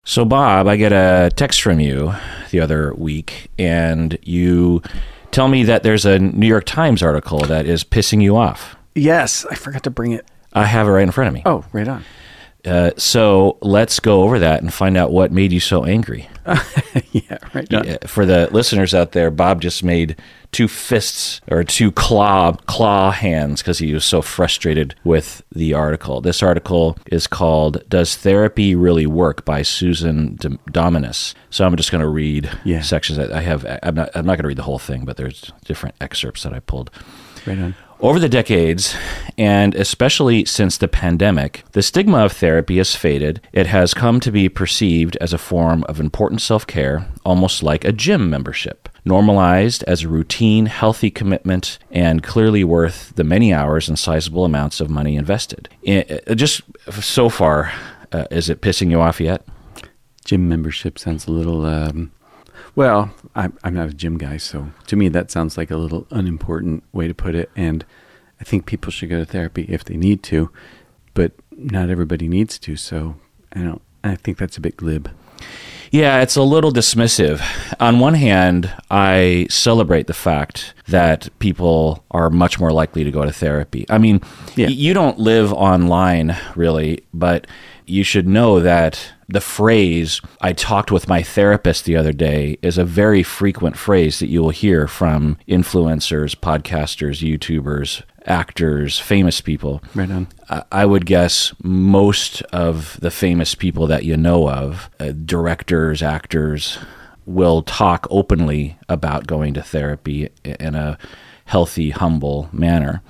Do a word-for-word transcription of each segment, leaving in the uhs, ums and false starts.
So, Bob, I get a text from you the other week, and you tell me that there's a New York Times article that is pissing you off. Yes, I forgot to bring it. I have it right in front of me. Oh, right on. Uh, so let's go over that and find out what made you so angry. Yeah, right on. Yeah, for the listeners out there, Bob just made two fists or two claw claw hands because he was so frustrated with the article. This article is called "Does Therapy Really Work?" by Susan D- Dominus. So I'm just going to read Yeah. sections that I have. I'm not. I'm not going to read the whole thing, but there's different excerpts that I pulled. Right on. Over the decades, and especially since the pandemic, the stigma of therapy has faded. It has come to be perceived as a form of important self-care, almost like a gym membership, normalized as a routine, healthy commitment, and clearly worth the many hours and sizable amounts of money invested. I- just so far, uh, is it pissing you off yet? Gym membership sounds a little, um, well, I'm, I'm not a gym guy, so to me that sounds like a little unimportant way to put it. And I think people should go to therapy if they need to, but not everybody needs to. So I don't, I think that's a bit glib. Yeah, it's a little dismissive. On one hand, I celebrate the fact that people are much more likely to go to therapy. I mean, Yeah. y- you don't live online, really, but you should know that the phrase, "I talked with my therapist the other day," is a very frequent phrase that you will hear from influencers, podcasters, YouTubers, actors, famous people. Right on. I- I would guess most of the famous people that you know of, uh, directors, actors, will talk openly about going to therapy in a healthy, humble manner.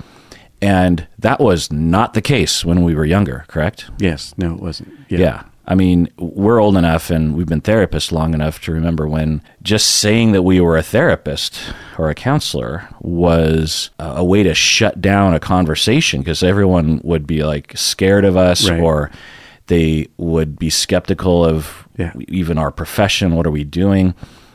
And that was not the case when we were younger, correct? Yes. No, it wasn't. Yeah. I mean, we're old enough and we've been therapists long enough to remember when just saying that we were a therapist or a counselor was a, a way to shut down a conversation because everyone would be like scared of us Right. or they would be skeptical of Yeah. even our profession. What are we doing?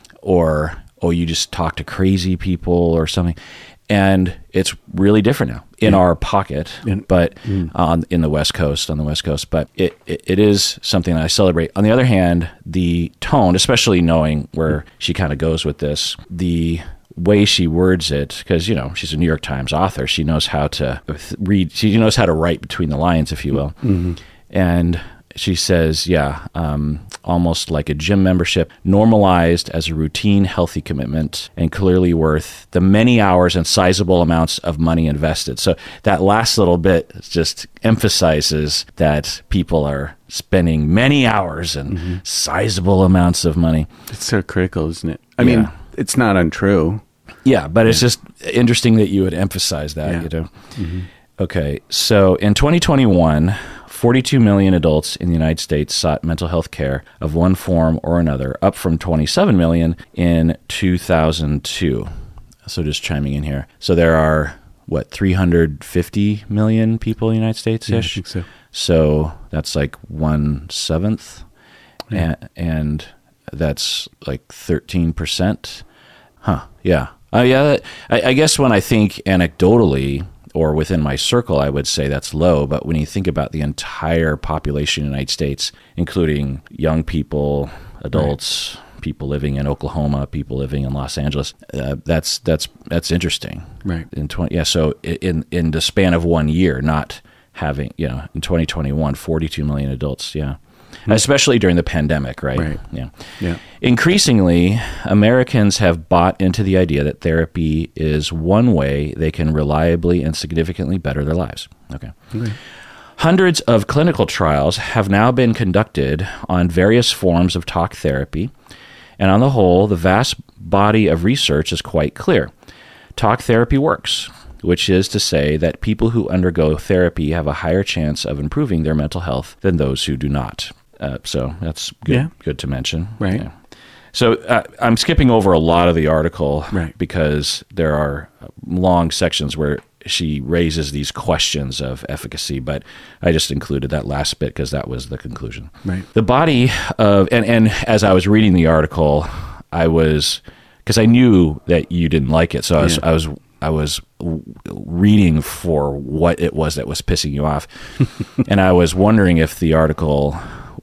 Or, oh, you just talk to crazy people or something. And it's really different now in Yeah. our pocket, In- but Mm. on in the West Coast, on the West Coast. But it, it, it is something that I celebrate. On the other hand, the tone, especially knowing where she kind of goes with this, the way she words it, because, you know, she's a New York Times author. She knows how to read, she knows how to write between the lines, if you will. Mm-hmm. And she says, yeah, um, almost like a gym membership, normalized as a routine, healthy commitment, and clearly worth the many hours and sizable amounts of money invested. So that last little bit just emphasizes that people are spending many hours and Mm-hmm. sizable amounts of money. It's so critical, isn't it? I Yeah. mean, it's not untrue. Yeah, but it's just interesting that you would emphasize that, Yeah. you know? Mm-hmm. Okay, so in twenty twenty-one, forty-two million adults in the United States sought mental health care of one form or another, up from twenty-seven million in two thousand two. So just chiming in here. So there are, what, three hundred fifty million people in the United Yeah, I States-ish? think so. So that's like one-seventh, Yeah. and, and that's like thirteen percent. Huh, yeah. Uh, yeah, that, I, I guess when I think anecdotally, or within my circle, I would say that's low. But when you think about the entire population in the United States, including young people, adults, right. people living in Oklahoma, people living in Los Angeles, uh, that's that's that's interesting. Right. In twenty, yeah. So in in the span of one year, not having, you know, in twenty twenty-one, forty-two million adults. Yeah. Mm-hmm. Especially during the pandemic, right? Right. Yeah. Yeah. Increasingly, Americans have bought into the idea that therapy is one way they can reliably and significantly better their lives. Okay. Okay. Hundreds of clinical trials have now been conducted on various forms of talk therapy, and on the whole, the vast body of research is quite clear. Talk therapy works, which is to say that people who undergo therapy have a higher chance of improving their mental health than those who do not. Uh, so that's good, Yeah. good to mention. Right. Yeah. So uh, I'm skipping over a lot of the article Right. because there are long sections where she raises these questions of efficacy, but I just included that last bit because that was the conclusion. Right. The body of, and, and as I was reading the article, I was, because I knew that you didn't like it, so I was, Yeah. I was, I was reading for what it was that was pissing you off, and I was wondering if the article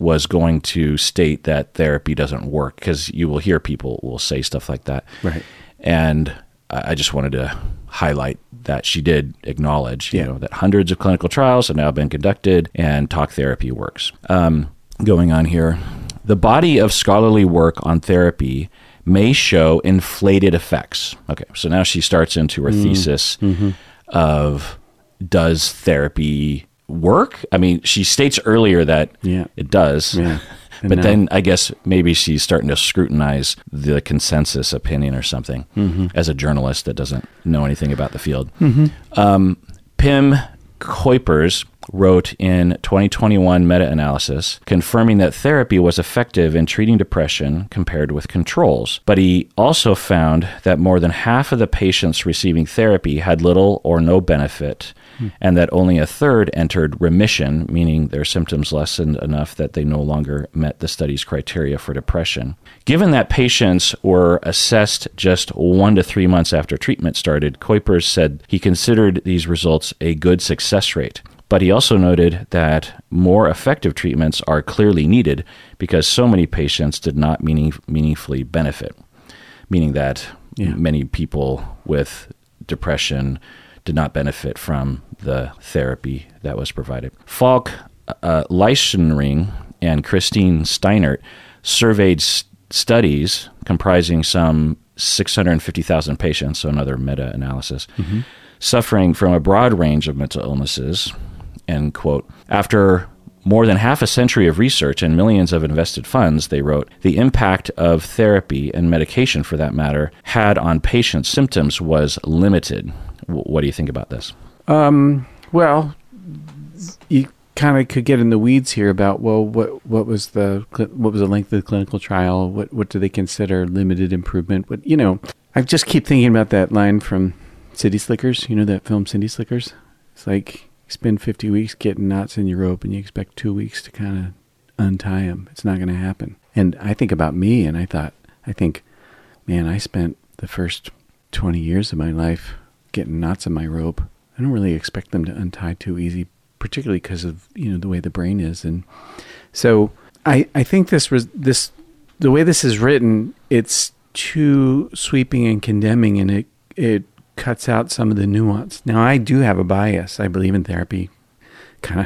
was going to state that therapy doesn't work, because you will hear people will say stuff like that. Right. And I just wanted to highlight that she did acknowledge, Yeah. you know, that hundreds of clinical trials have now been conducted and talk therapy works. Um, going on here, the body of scholarly work on therapy may show inflated effects. Okay, so now she starts into her mm. thesis mm-hmm. of, does therapy work? I mean, she states earlier that yeah. it does. Yeah. But no. then I guess maybe she's starting to scrutinize the consensus opinion or something mm-hmm. as a journalist that doesn't know anything about the field. Mm-hmm. Um, Pim Kuipers wrote in twenty twenty-one meta-analysis confirming that therapy was effective in treating depression compared with controls. But he also found that more than half of the patients receiving therapy had little or no benefit, hmm. and that only a third entered remission, meaning their symptoms lessened enough that they no longer met the study's criteria for depression. Given that patients were assessed just one to three months after treatment started, Kuipers said he considered these results a good success rate. But he also noted that more effective treatments are clearly needed because so many patients did not meaning, meaningfully benefit, meaning that yeah. many people with depression did not benefit from the therapy that was provided. Falk uh, Leischenring and Christine Steinert surveyed s- studies comprising some six hundred fifty thousand patients, so another meta-analysis, mm-hmm. suffering from a broad range of mental illnesses. End quote. After more than half a century of research and millions of invested funds, they wrote, the impact of therapy and medication, for that matter, had on patients' symptoms was limited. W- what do you think about this? Um, well, you kind of could get in the weeds here about, well, what what was the what was the length of the clinical trial? What what do they consider limited improvement? But you know, I just keep thinking about that line from City Slickers. You know that film City Slickers? It's like, spend fifty weeks getting knots in your rope and you expect two weeks to kind of untie them. It's not going to happen. And I think about me and I thought, I think, man, I spent the first twenty years of my life getting knots in my rope. I don't really expect them to untie too easy, particularly because of, you know, the way the brain is. And so I, I think this was this, the way this is written, it's too sweeping and condemning, and it, it, cuts out some of the nuance. Now, I do have a bias. I believe in therapy. Kind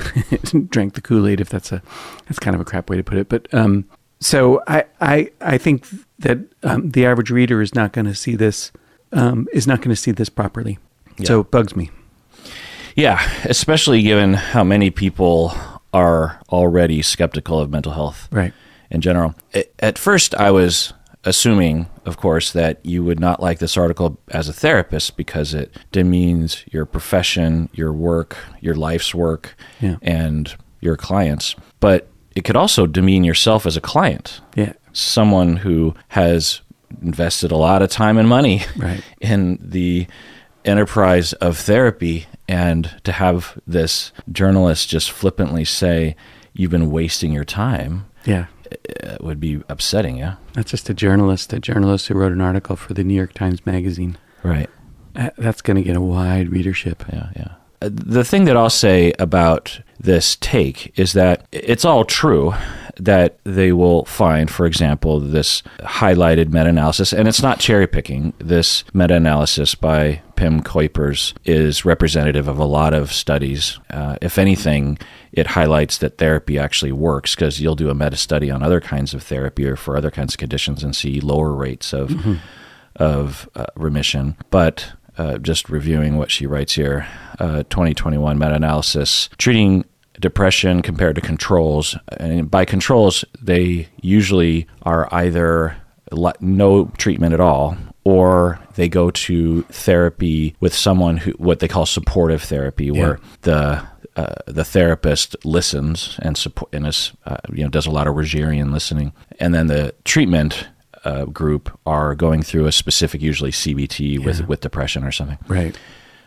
of drank the Kool-Aid, if that's a that's kind of a crap way to put it. But um, so I, I I think that um, the average reader is not going to see this um, is not going to see this properly. Yeah. So it bugs me. Yeah, especially given how many people are already skeptical of mental health, right? In general. At first, I was assuming, of course, that you would not like this article as a therapist because it demeans your profession, your work, your life's work, yeah. and your clients. But it could also demean yourself as a client. Yeah. Someone who has invested a lot of time and money right. in the enterprise of therapy, and to have this journalist just flippantly say, you've been wasting your time. Yeah. It would be upsetting, yeah? That's just a journalist, a journalist who wrote an article for the New York Times Magazine. Right. That's going to get a wide readership. Yeah, yeah. The thing that I'll say about this take is that it's all true that they will find, for example, this highlighted meta-analysis, and it's not cherry-picking. This meta-analysis by Pim Kuipers is representative of a lot of studies. Uh, if anything, it highlights that therapy actually works, because you'll do a meta-study on other kinds of therapy or for other kinds of conditions and see lower rates of, mm-hmm. of uh, remission. But uh, just reviewing what she writes here, uh, twenty twenty-one meta-analysis, treating depression compared to controls. And by controls, they usually are either no treatment at all, or they go to therapy with someone who, what they call supportive therapy, where yeah. the uh, the therapist listens and support and is uh, you know does a lot of Rogerian listening, and then the treatment uh, group are going through a specific, usually C B T yeah. with with depression or something. Right.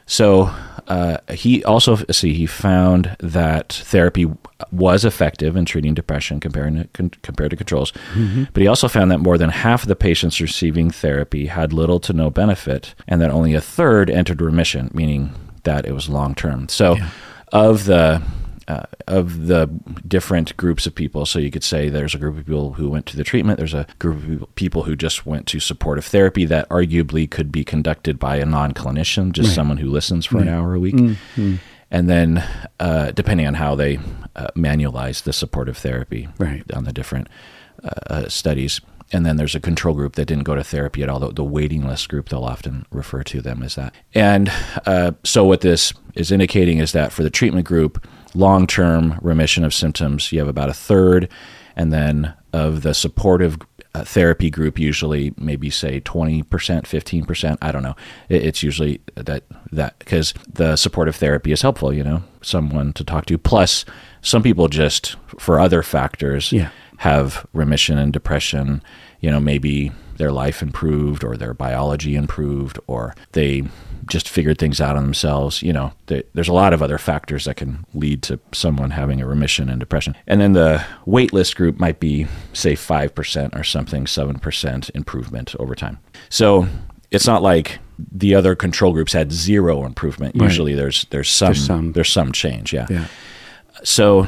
So uh, he also see he found that therapy was effective in treating depression compared to, con, compared to controls, mm-hmm. but he also found that more than half of the patients receiving therapy had little to no benefit, and that only a third entered remission, meaning that it was long term. So, yeah. of the uh, of the different groups of people. So you could say there's a group of people who went to the treatment. There's a group of people who just went to supportive therapy that arguably could be conducted by a non-clinician, just right. someone who listens for right. an hour a week. Mm-hmm. And then uh, depending on how they uh, manualize the supportive therapy right. on the different uh, studies. And then there's a control group that didn't go to therapy at all. The, the waiting list group, they'll often refer to them as that. And uh, so what this is indicating is that for the treatment group, long-term remission of symptoms, you have about a third. And then of the supportive uh, therapy group, usually maybe say twenty percent, fifteen percent. I don't know. It, it's usually that, that because the supportive therapy is helpful, you know, someone to talk to. Plus, some people just, for other factors, yeah. have remission and depression, you know, maybe their life improved or their biology improved or they just figured things out on themselves. You know, they, there's a lot of other factors that can lead to someone having a remission and depression. And then the wait list group might be, say, five percent or something, seven percent improvement over time. So it's not like the other control groups had zero improvement. Right. Usually there's there's some, there's some there's some change, yeah. yeah. So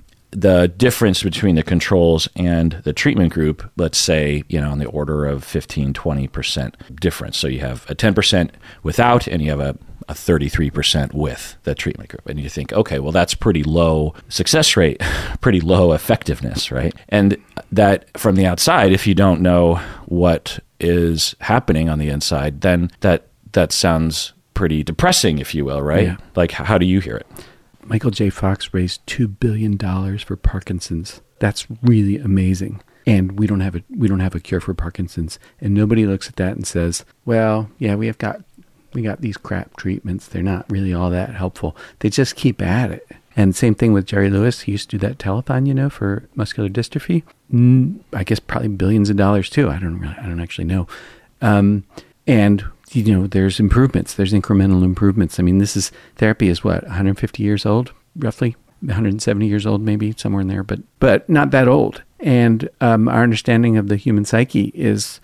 the difference between the controls and the treatment group, let's say, you know, on the order of fifteen, twenty percent difference. So you have a ten percent without and you have a, a thirty-three percent with the treatment group. And you think, okay, well, that's pretty low success rate, pretty low effectiveness, right? And that from the outside, if you don't know what is happening on the inside, then that that sounds pretty depressing, if you will, right? Yeah. Like, how do you hear it? Michael J. Fox raised two billion dollars for Parkinson's. That's really amazing. And we don't have a we don't have a cure for Parkinson's. And nobody looks at that and says, well, yeah, we have got we got these crap treatments. They're not really all that helpful. They just keep at it. And same thing with Jerry Lewis. He used to do that telethon, you know, for muscular dystrophy. Mm, I guess probably billions of dollars too. I don't really, I don't actually know. Um, and you know, there's improvements. There's incremental improvements. I mean, this is therapy is what, one hundred fifty years old, roughly, one hundred seventy years old, maybe somewhere in there, but but not that old. And um, our understanding of the human psyche is,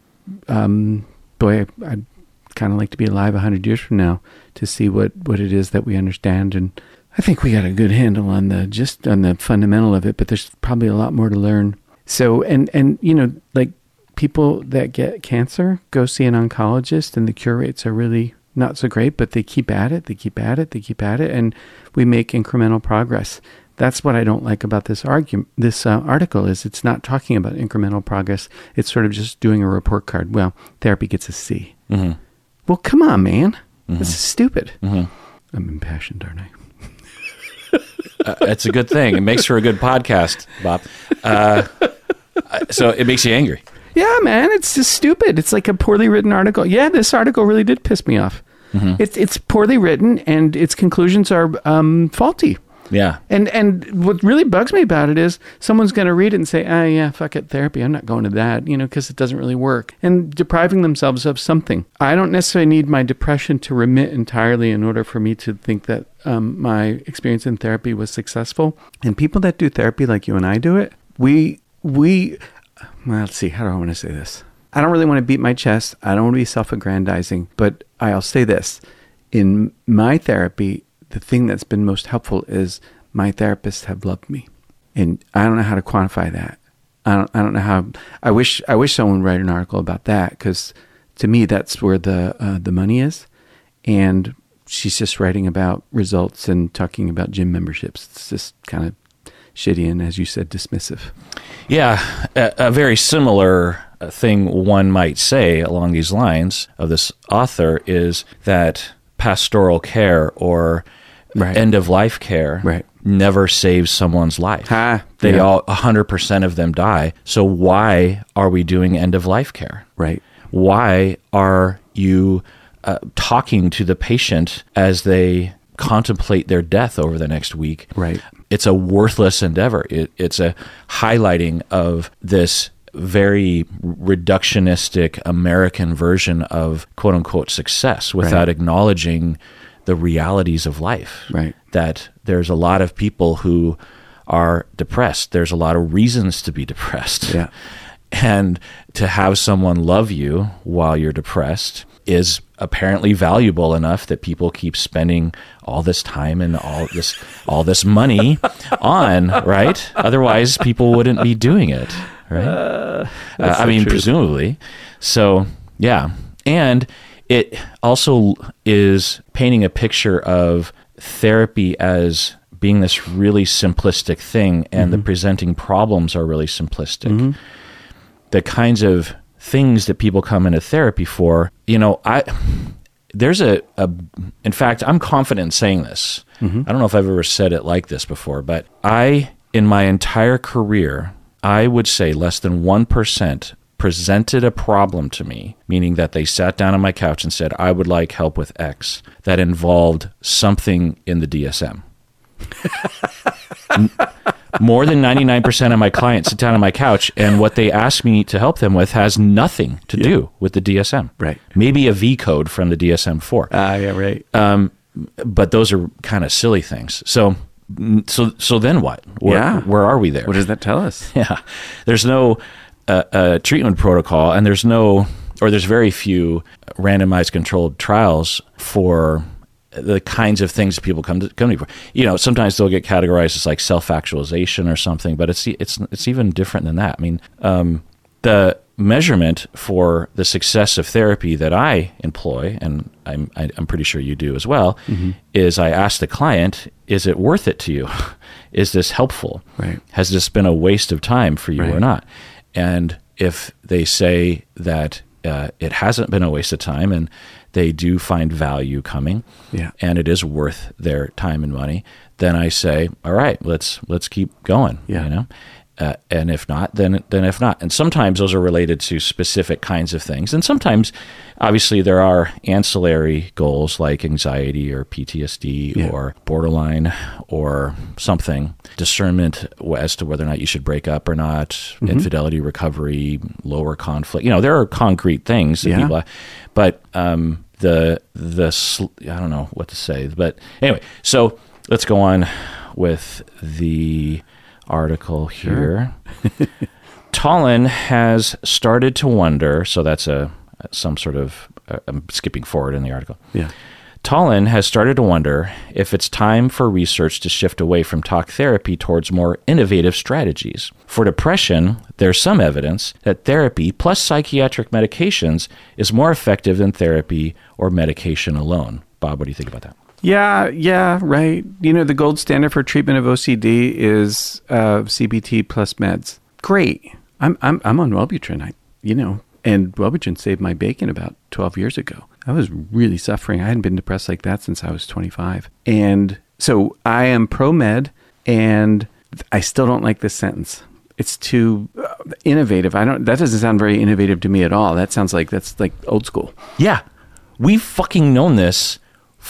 um, boy, I, I'd kind of like to be alive one hundred years from now to see what, what it is that we understand. And I think we got a good handle on the just on the fundamental of it, but there's probably a lot more to learn. So, and and you know, like. People that get cancer go see an oncologist and the cure rates are really not so great, but they keep at it, they keep at it, they keep at it, and we make incremental progress. That's what I don't like about this argument. This uh, article is it's not talking about incremental progress. It's sort of just doing a report card. Well, therapy gets a C. Mm-hmm. Well, come on, man. Mm-hmm. This is stupid. Mm-hmm. I'm impassioned, aren't I? uh, it's a good thing. It makes for a good podcast, Bob. Uh, so it makes you angry. Yeah, man, it's just stupid. It's like a poorly written article. Yeah, this article really did piss me off. Mm-hmm. It's it's poorly written and its conclusions are um, faulty. Yeah. And and what really bugs me about it is someone's going to read it and say, ah, yeah, fuck it, therapy. I'm not going to that, you know, because it doesn't really work. And depriving themselves of something. I don't necessarily need my depression to remit entirely in order for me to think that um, my experience in therapy was successful. And people that do therapy like you and I do it, we we... Well, let's see. How do I want to say this? I don't really want to beat my chest. I don't want to be self-aggrandizing, but I'll say this. In my therapy, the thing that's been most helpful is my therapists have loved me. And I don't know how to quantify that. I don't, I don't know how. I wish I wish someone would write an article about that because to me, that's where the uh, the money is. And she's just writing about results and talking about gym memberships. It's just kind of shitty and, as you said, dismissive. Yeah, a, a very similar thing one might say along these lines of this author is that pastoral care or right. end-of-life care right. never saves someone's life. Ha, they yeah. all, one hundred percent of them die. So why are we doing end-of-life care? Right. Why are you uh, talking to the patient as they contemplate their death over the next week? Right. It's a worthless endeavor. It, it's a highlighting of this very reductionistic American version of quote unquote success without right. acknowledging the realities of life. Right. That there's a lot of people who are depressed. There's a lot of reasons to be depressed. Yeah. And to have someone love you while you're depressed is apparently valuable enough that people keep spending all this time and all this all this money on, right? Otherwise, people wouldn't be doing it, right? Uh, uh, I mean, truth. presumably. So, yeah. And it also is painting a picture of therapy as being this really simplistic thing, and mm-hmm. the presenting problems are really simplistic. Mm-hmm. The kinds of things that people come into therapy for, you know, I there's a, a in fact, I'm confident in saying this. Mm-hmm. I don't know if I've ever said it like this before, but I, in my entire career, I would say less than one percent presented a problem to me, meaning that they sat down on my couch and said, I would like help with X, that involved something in the D S M. More than ninety-nine percent of my clients sit down on my couch, and what they ask me to help them with has nothing to yeah. do with the D S M. Right. Maybe a V code from the D S M four. Ah, uh, yeah, right. Um, but those are kind of silly things. So, so, so then what? Where, yeah. where are we there? What does that tell us? Yeah. There's no uh, uh, treatment protocol, and there's no, or there's very few randomized controlled trials for the kinds of things that people come to come to for. You know, sometimes they'll get categorized as like self-actualization or something, but it's it's it's even different than that. I mean, um, the measurement for the success of therapy that I employ, and I'm I, I'm pretty sure you do as well, mm-hmm. is I ask the client, is it worth it to you? Is this helpful? Right. Has this been a waste of time for you right. or not? And if they say that uh, it hasn't been a waste of time, and they do find value coming, yeah. and it is worth their time and money, then I say, all right, let's let's keep going. Yeah. You know, uh, and if not, then then if not. And sometimes those are related to specific kinds of things, and sometimes, obviously, there are ancillary goals like anxiety or P T S D yeah. or borderline or something, discernment as to whether or not you should break up or not, mm-hmm. infidelity recovery, lower conflict. You know, there are concrete things that yeah. people, but um, the the I don't know what to say, but anyway, so let's go on with the article here. Sure. Tolin has started to wonder, so that's a some sort of, uh, I'm skipping forward in the article. Yeah. Tolin has started to wonder if it's time for research to shift away from talk therapy towards more innovative strategies. For depression, there's some evidence that therapy plus psychiatric medications is more effective than therapy or medication alone. Bob, what do you think about that? Yeah, yeah, right. You know, the gold standard for treatment of O C D is uh, C B T plus meds. Great. I'm I'm I'm on Wellbutrin. I, you know, and Wellbutrin saved my bacon about twelve years ago. I was really suffering. I hadn't been depressed like that since I was twenty-five. And so I am pro-med, and I still don't like this sentence. It's too uh, innovative. I don't. That doesn't sound very innovative to me at all. That sounds like that's like old school. Yeah. We've fucking known this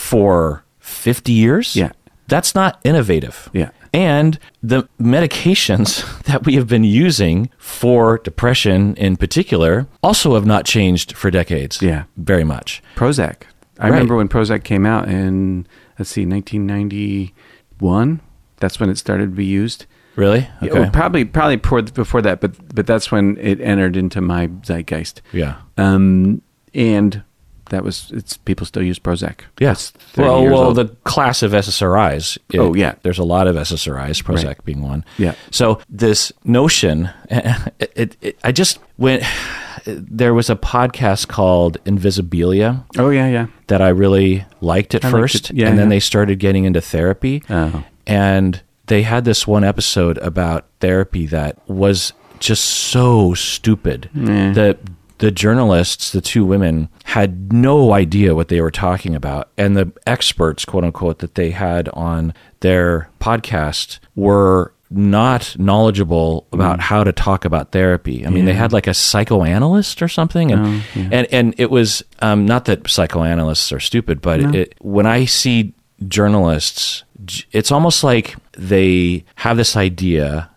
for fifty years. Yeah. That's not innovative. Yeah. And the medications that we have been using for depression in particular also have not changed for decades. Yeah. Very much. Prozac. I right. remember when Prozac came out in, let's see, nineteen ninety-one. That's when it started to be used. Really? Okay. Okay. Yeah, well, probably probably before, before that, but but that's when it entered into my zeitgeist. Yeah. Um, and that was, it's people still use Prozac. Yes. Well, well, the class of S S R Is. It, oh, yeah. There's a lot of S S R Is, Prozac right. being one. Yeah. So this notion, it, it, it, I just went, there was a podcast called Invisibilia. Oh, yeah, yeah. That I really liked at I first. Liked yeah, and then yeah. they started getting into therapy. Oh. And they had this one episode about therapy that was just so stupid. Mm. The the journalists, the two women, had no idea what they were talking about. And the experts, quote unquote, that they had on their podcast were not knowledgeable about mm. how to talk about therapy. I mean, yeah. they had like a psychoanalyst or something. And oh, yeah. and, and it was, um, not that psychoanalysts are stupid, but no. it, when I see journalists, it's almost like they have this idea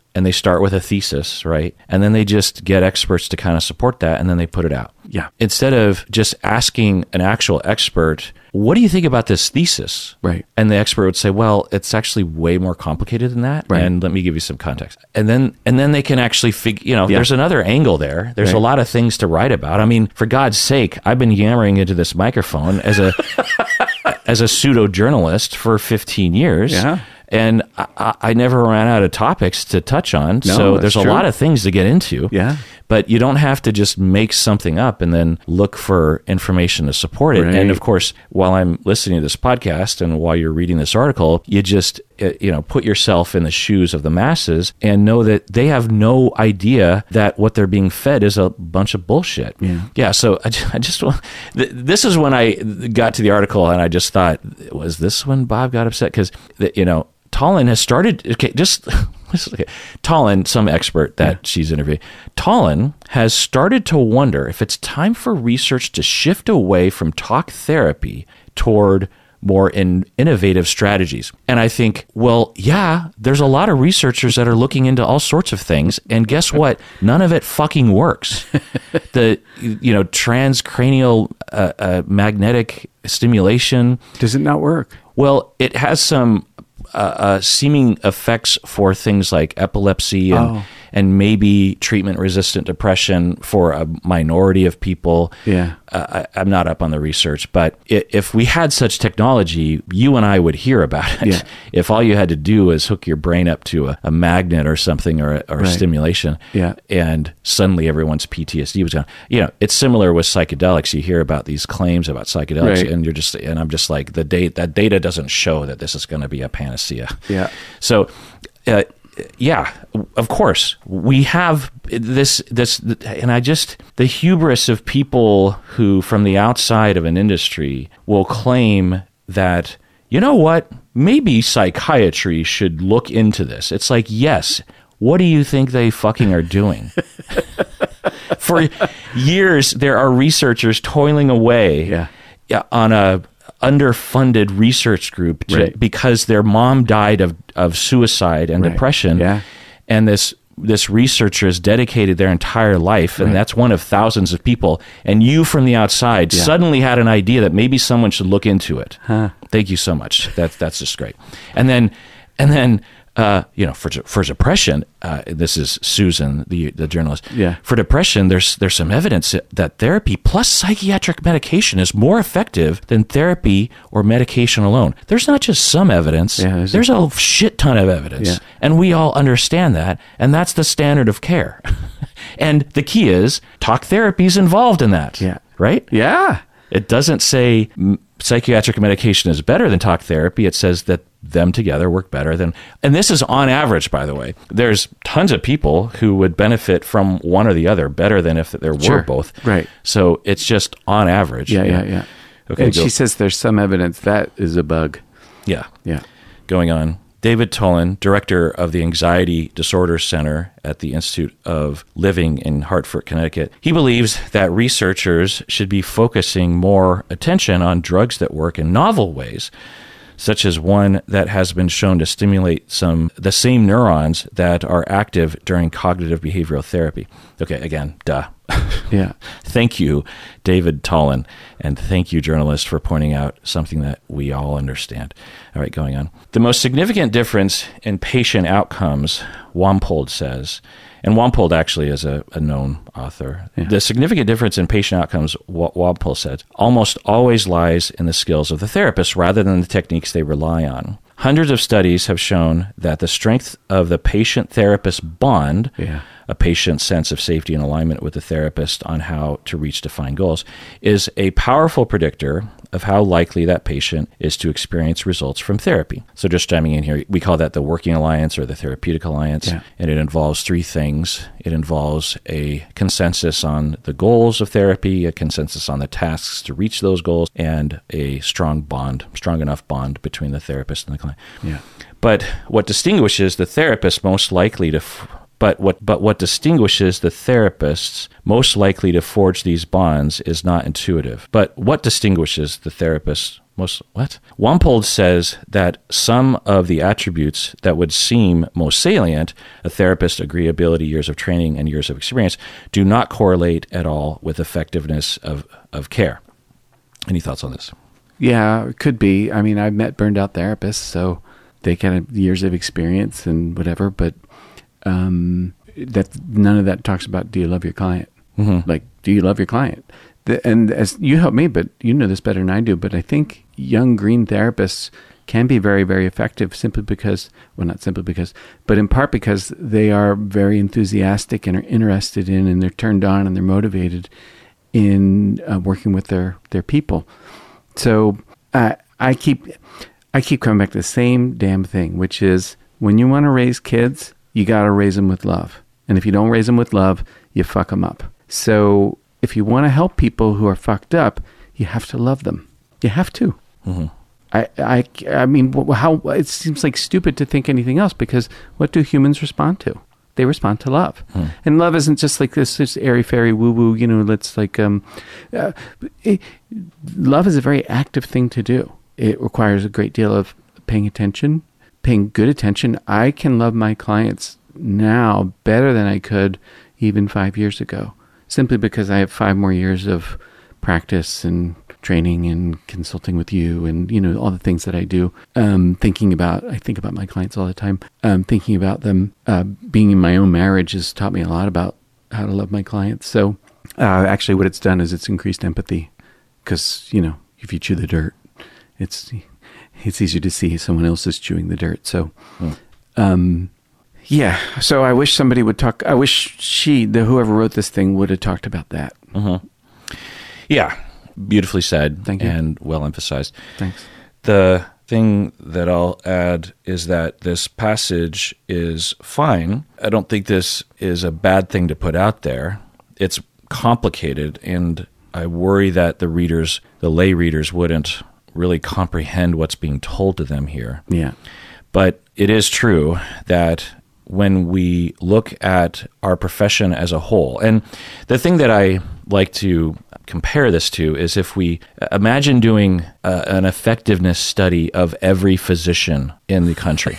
and they start with a thesis, right? And then they just get experts to kind of support that, and then they put it out. Yeah. Instead of just asking an actual expert, what do you think about this thesis? Right. And the expert would say, well, it's actually way more complicated than that. Right. And let me give you some context. And then and then they can actually figure, you know, Yeah. there's another angle there. There's Right. a lot of things to write about. I mean, for God's sake, I've been yammering into this microphone as a as a pseudo journalist for fifteen years. Yeah. And I, I never ran out of topics to touch on. No, so that's there's a true. lot of things to get into. Yeah. But you don't have to just make something up and then look for information to support it. Right. And of course, while I'm listening to this podcast and while you're reading this article, you just, uh, you know, put yourself in the shoes of the masses and know that they have no idea that what they're being fed is a bunch of bullshit. Yeah. Yeah. So I, ju- I just want, th- this is when I got to the article and I just thought, was this when Bob got upset? Because, you know, Tolin has started, okay, just, okay, Tolin, some expert that yeah. she's interviewing, Tolin has started to wonder if it's time for research to shift away from talk therapy toward more in innovative strategies. And I think, well, yeah, there's a lot of researchers that are looking into all sorts of things. And guess what? None of it fucking works. The, you know, transcranial uh, uh, magnetic stimulation. Does it not work? Well, it has some uh, uh, seeming effects for things like epilepsy and, oh. and maybe treatment-resistant depression for a minority of people. Yeah. Uh, I, I'm not up on the research, but i- if we had such technology, you and I would hear about it. Yeah. If all you had to do was hook your brain up to a, a magnet or something or, or Right. stimulation, Yeah. and suddenly everyone's P T S D was gone. You know, it's similar with psychedelics. You hear about these claims about psychedelics, Right. and you're just, and I'm just like, the data, that data doesn't show that this is going to be a panacea. Yeah. So, uh, yeah, of course we have this, this, and I just, the hubris of people who from the outside of an industry will claim that, you know what, maybe psychiatry should look into this. It's like, yes, what do you think they fucking are doing? For years, there are researchers toiling away Yeah. yeah, on a underfunded research group to, Right. because their mom died of, of suicide and Right. depression. Yeah. And this this researcher has dedicated their entire life, and Right. that's one of thousands of people. And you from the outside Yeah. suddenly had an idea that maybe someone should look into it. Huh. Thank you so much. That's that's just great. And then and then uh, you know, for for depression, uh, this is Susan, the the journalist. Yeah. For depression, there's there's some evidence that therapy plus psychiatric medication is more effective than therapy or medication alone. There's not just some evidence. Yeah, there's there's a, shit ton of evidence, Yeah. and we all understand that, and that's the standard of care. And the key is talk therapy is involved in that. Yeah. Right. Yeah. It doesn't say mm, psychiatric medication is better than talk therapy. It says that them together work better than, and this is on average, by the way. There's tons of people who would benefit from one or the other better than if there were Sure. both. Right. So it's just on average. Yeah, yeah, yeah. Okay. And go- she says there's some evidence that is a bug. yeah. Yeah. Going on. David Tolin, director of the Anxiety Disorders Center at the Institute of Living in Hartford, Connecticut, he believes that researchers should be focusing more attention on drugs that work in novel ways, such as one that has been shown to stimulate some the same neurons that are active during cognitive behavioral therapy. Okay, again, duh. Yeah. Thank you, David Tolin, and thank you, journalist, for pointing out something that we all understand. All right, going on. The most significant difference in patient outcomes, Wampold says, and Wampold actually is a, a known author. Yeah. The significant difference in patient outcomes, Wa- Wampold said, almost always lies in the skills of the therapist rather than the techniques they rely on. Hundreds of studies have shown that the strength of the patient-therapist bond, Yeah. a patient's sense of safety and alignment with the therapist on how to reach defined goals, is a powerful predictor of how likely that patient is to experience results from therapy. So just chiming in here, we call that the working alliance or the therapeutic alliance, Yeah. and it involves three things. It involves a consensus on the goals of therapy, a consensus on the tasks to reach those goals, and a strong bond, strong enough bond between the therapist and the client. Yeah. But what distinguishes the therapist most likely to f- But what but what distinguishes the therapists most likely to forge these bonds is not intuitive. But what distinguishes the therapists most what? Wampold says that some of the attributes that would seem most salient, a therapist's agreeability, years of training, and years of experience, do not correlate at all with effectiveness of, of care. Any thoughts on this? Yeah, it could be. I mean, I've met burned out therapists, so they kind of years of experience and whatever, but um, that none of that talks about, do you love your client? Mm-hmm. Like, do you love your client? The, and as you help me, but you know this better than I do, but I think young green therapists can be very, very effective simply because, well, not simply because, but in part because they are very enthusiastic and are interested in, and they're turned on and they're motivated in uh, working with their, their people. So uh, I keep I keep coming back to the same damn thing, which is when you want to raise kids, you got to raise them with love. And if you don't raise them with love, you fuck them up. So if you want to help people who are fucked up, you have to love them. You have to. Mm-hmm. I, I, I mean, how it seems like stupid to think anything else, because what do humans respond to? They respond to love. Hmm. And love isn't just like this, this airy-fairy woo-woo, you know, let's like, um, uh, it, love is a very active thing to do. It requires a great deal of paying attention, paying good attention. I can love my clients now better than I could even five years ago, simply because I have five more years of practice and training and consulting with you and, you know, all the things that I do. Um, thinking about, I think about my clients all the time. Um, thinking about them, uh, being in my own marriage has taught me a lot about how to love my clients. So uh, actually what it's done is it's increased empathy, because, you know, if you chew the dirt, it's it's easier to see someone else is chewing the dirt. So, hmm. um, yeah. So I wish somebody would talk. I wish she, the whoever wrote this thing, would have talked about that. Mm-hmm. Yeah. Beautifully said. Thank you. And well emphasized. Thanks. The thing that I'll add is that this passage is fine. I don't think this is a bad thing to put out there. It's complicated, and I worry that the readers, the lay readers, wouldn't really comprehend what's being told to them here. Yeah. But it is true that when we look at our profession as a whole, and the thing that I like to compare this to is if we imagine doing uh, an effectiveness study of every physician in the country,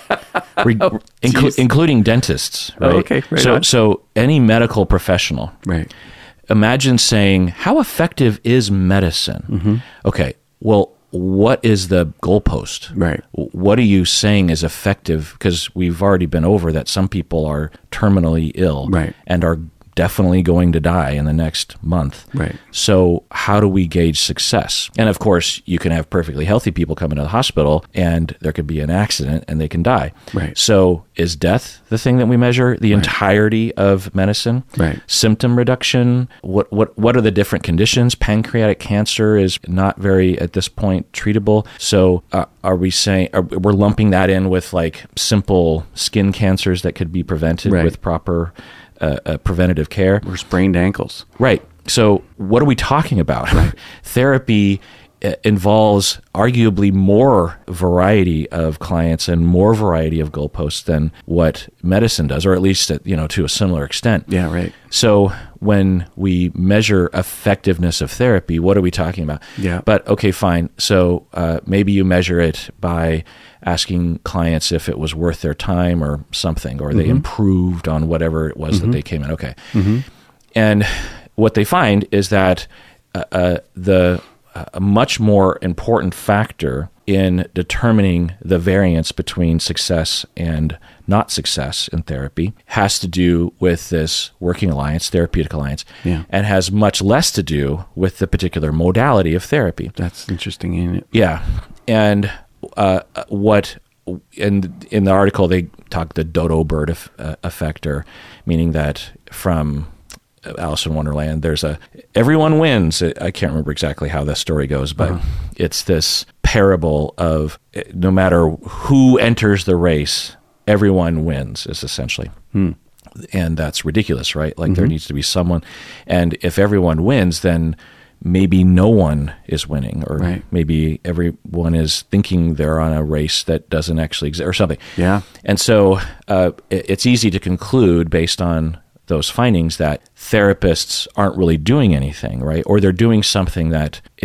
Re- oh, inclu- including dentists, right? Oh, okay, right so, on. so any medical professional, right? Imagine saying, how effective is medicine? Mm-hmm. Okay, well, what is the goalpost? Right. What are you saying is effective? Because we've already been over that some people are terminally ill, right, and are definitely going to die in the next month. Right. So how do we gauge success? And of course, you can have perfectly healthy people come into the hospital and there could be an accident and they can die. Right. So is death the thing that we measure? The right. entirety of medicine? Right. Symptom reduction? What what what are the different conditions? Pancreatic cancer is not very, at this point, treatable. So uh, are we saying, are, we're lumping that in with like simple skin cancers that could be prevented right. with proper Uh, uh, preventative care. Or sprained ankles. Right. So what are we talking about? Right. Therapy uh, involves arguably more variety of clients and more variety of goalposts than what medicine does, or at least at, you know, to a similar extent. Yeah, right. So when we measure effectiveness of therapy, what are we talking about? Yeah. But okay, fine. So uh, maybe you measure it by asking clients if it was worth their time or something, or they mm-hmm. improved on whatever it was mm-hmm. that they came in. Okay. Mm-hmm. And what they find is that uh, uh, the uh, a much more important factor in determining the variance between success and not success in therapy has to do with this working alliance, therapeutic alliance, yeah. and has much less to do with the particular modality of therapy. That's interesting, isn't it? Yeah. And uh, what in in the article they talk the dodo bird of, uh, effect, or meaning that from Alice in Wonderland, there's a everyone wins. I can't remember exactly how the story goes, but uh-huh. it's this parable of no matter who enters the race, everyone wins, is essentially. Hmm. And that's ridiculous, right? Like mm-hmm. there needs to be someone, and if everyone wins, then maybe no one is winning, or right. maybe everyone is thinking they're on a race that doesn't actually exist, or something. Yeah. And so uh, it's easy to conclude based on those findings that therapists aren't really doing anything, right? Or they're doing something that is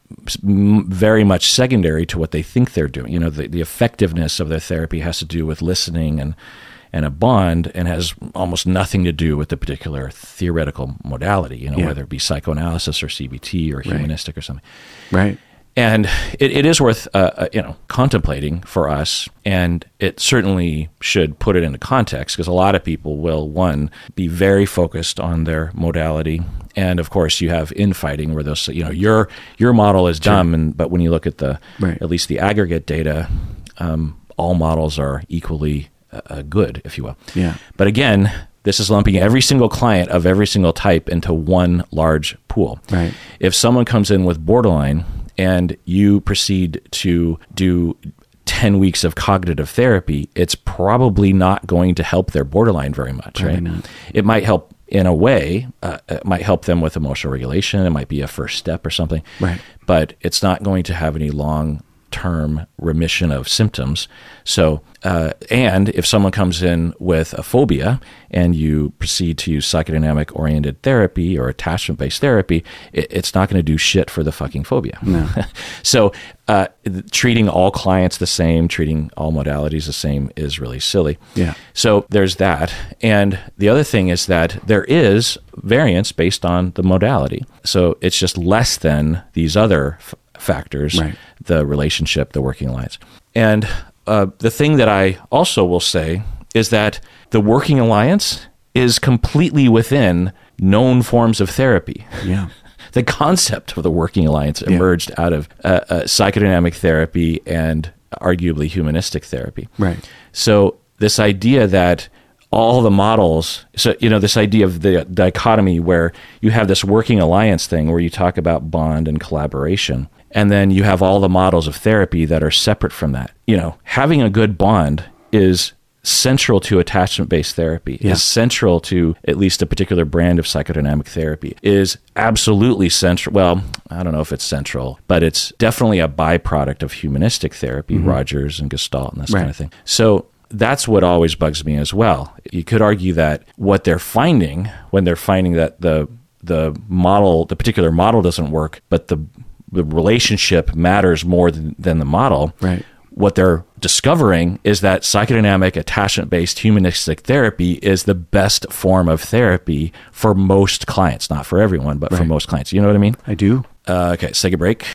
very much secondary to what they think they're doing. You know, the, the effectiveness of their therapy has to do with listening and and a bond, and has almost nothing to do with the particular theoretical modality, you know, yeah. whether it be psychoanalysis or C B T or humanistic right. or something. Right. And it, it is worth, uh, uh, you know, contemplating for us, and it certainly should put it into context, because a lot of people will, one, be very focused on their modality, and of course you have infighting where those, you know, your your model is dumb, and but when you look at the right. at least the aggregate data, um, all models are equally uh, good, if you will. Yeah. But again, this is lumping every single client of every single type into one large pool. Right. If someone comes in with borderline, and you proceed to do ten weeks of cognitive therapy, it's probably not going to help their borderline very much, Probably right? not. It might help in a way. Uh, it might help them with emotional regulation. It might be a first step or something. Right. But it's not going to have any long-term remission of symptoms. So, uh, and if someone comes in with a phobia and you proceed to use psychodynamic-oriented therapy or attachment-based therapy, it, it's not going to do shit for the fucking phobia. No. So uh, treating all clients the same, treating all modalities the same is really silly. Yeah. So there's that. And the other thing is that there is variance based on the modality. So it's just less than these other f- factors, right. the relationship, the working alliance. And uh, the thing that I also will say is that the working alliance is completely within known forms of therapy. Yeah. The concept of the working alliance emerged yeah. out of uh, uh, psychodynamic therapy and arguably humanistic therapy. Right. So this idea that all the models, so, you know, this idea of the dichotomy where you have this working alliance thing where you talk about bond and collaboration, and then you have all the models of therapy that are separate from that. You know, having a good bond is central to attachment-based therapy, yeah. is central to at least a particular brand of psychodynamic therapy, is absolutely central. Well, I don't know if it's central, but it's definitely a byproduct of humanistic therapy, mm-hmm. Rogers and Gestalt and this right. kind of thing. So that's what always bugs me as well. You could argue that what they're finding when they're finding that the the model, the particular model doesn't work, but the the relationship matters more than, than the model. Right. What they're discovering is that psychodynamic attachment-based humanistic therapy is the best form of therapy for most clients, not for everyone, but right. for most clients. You know what I mean? I do. Uh, okay, let's take a break.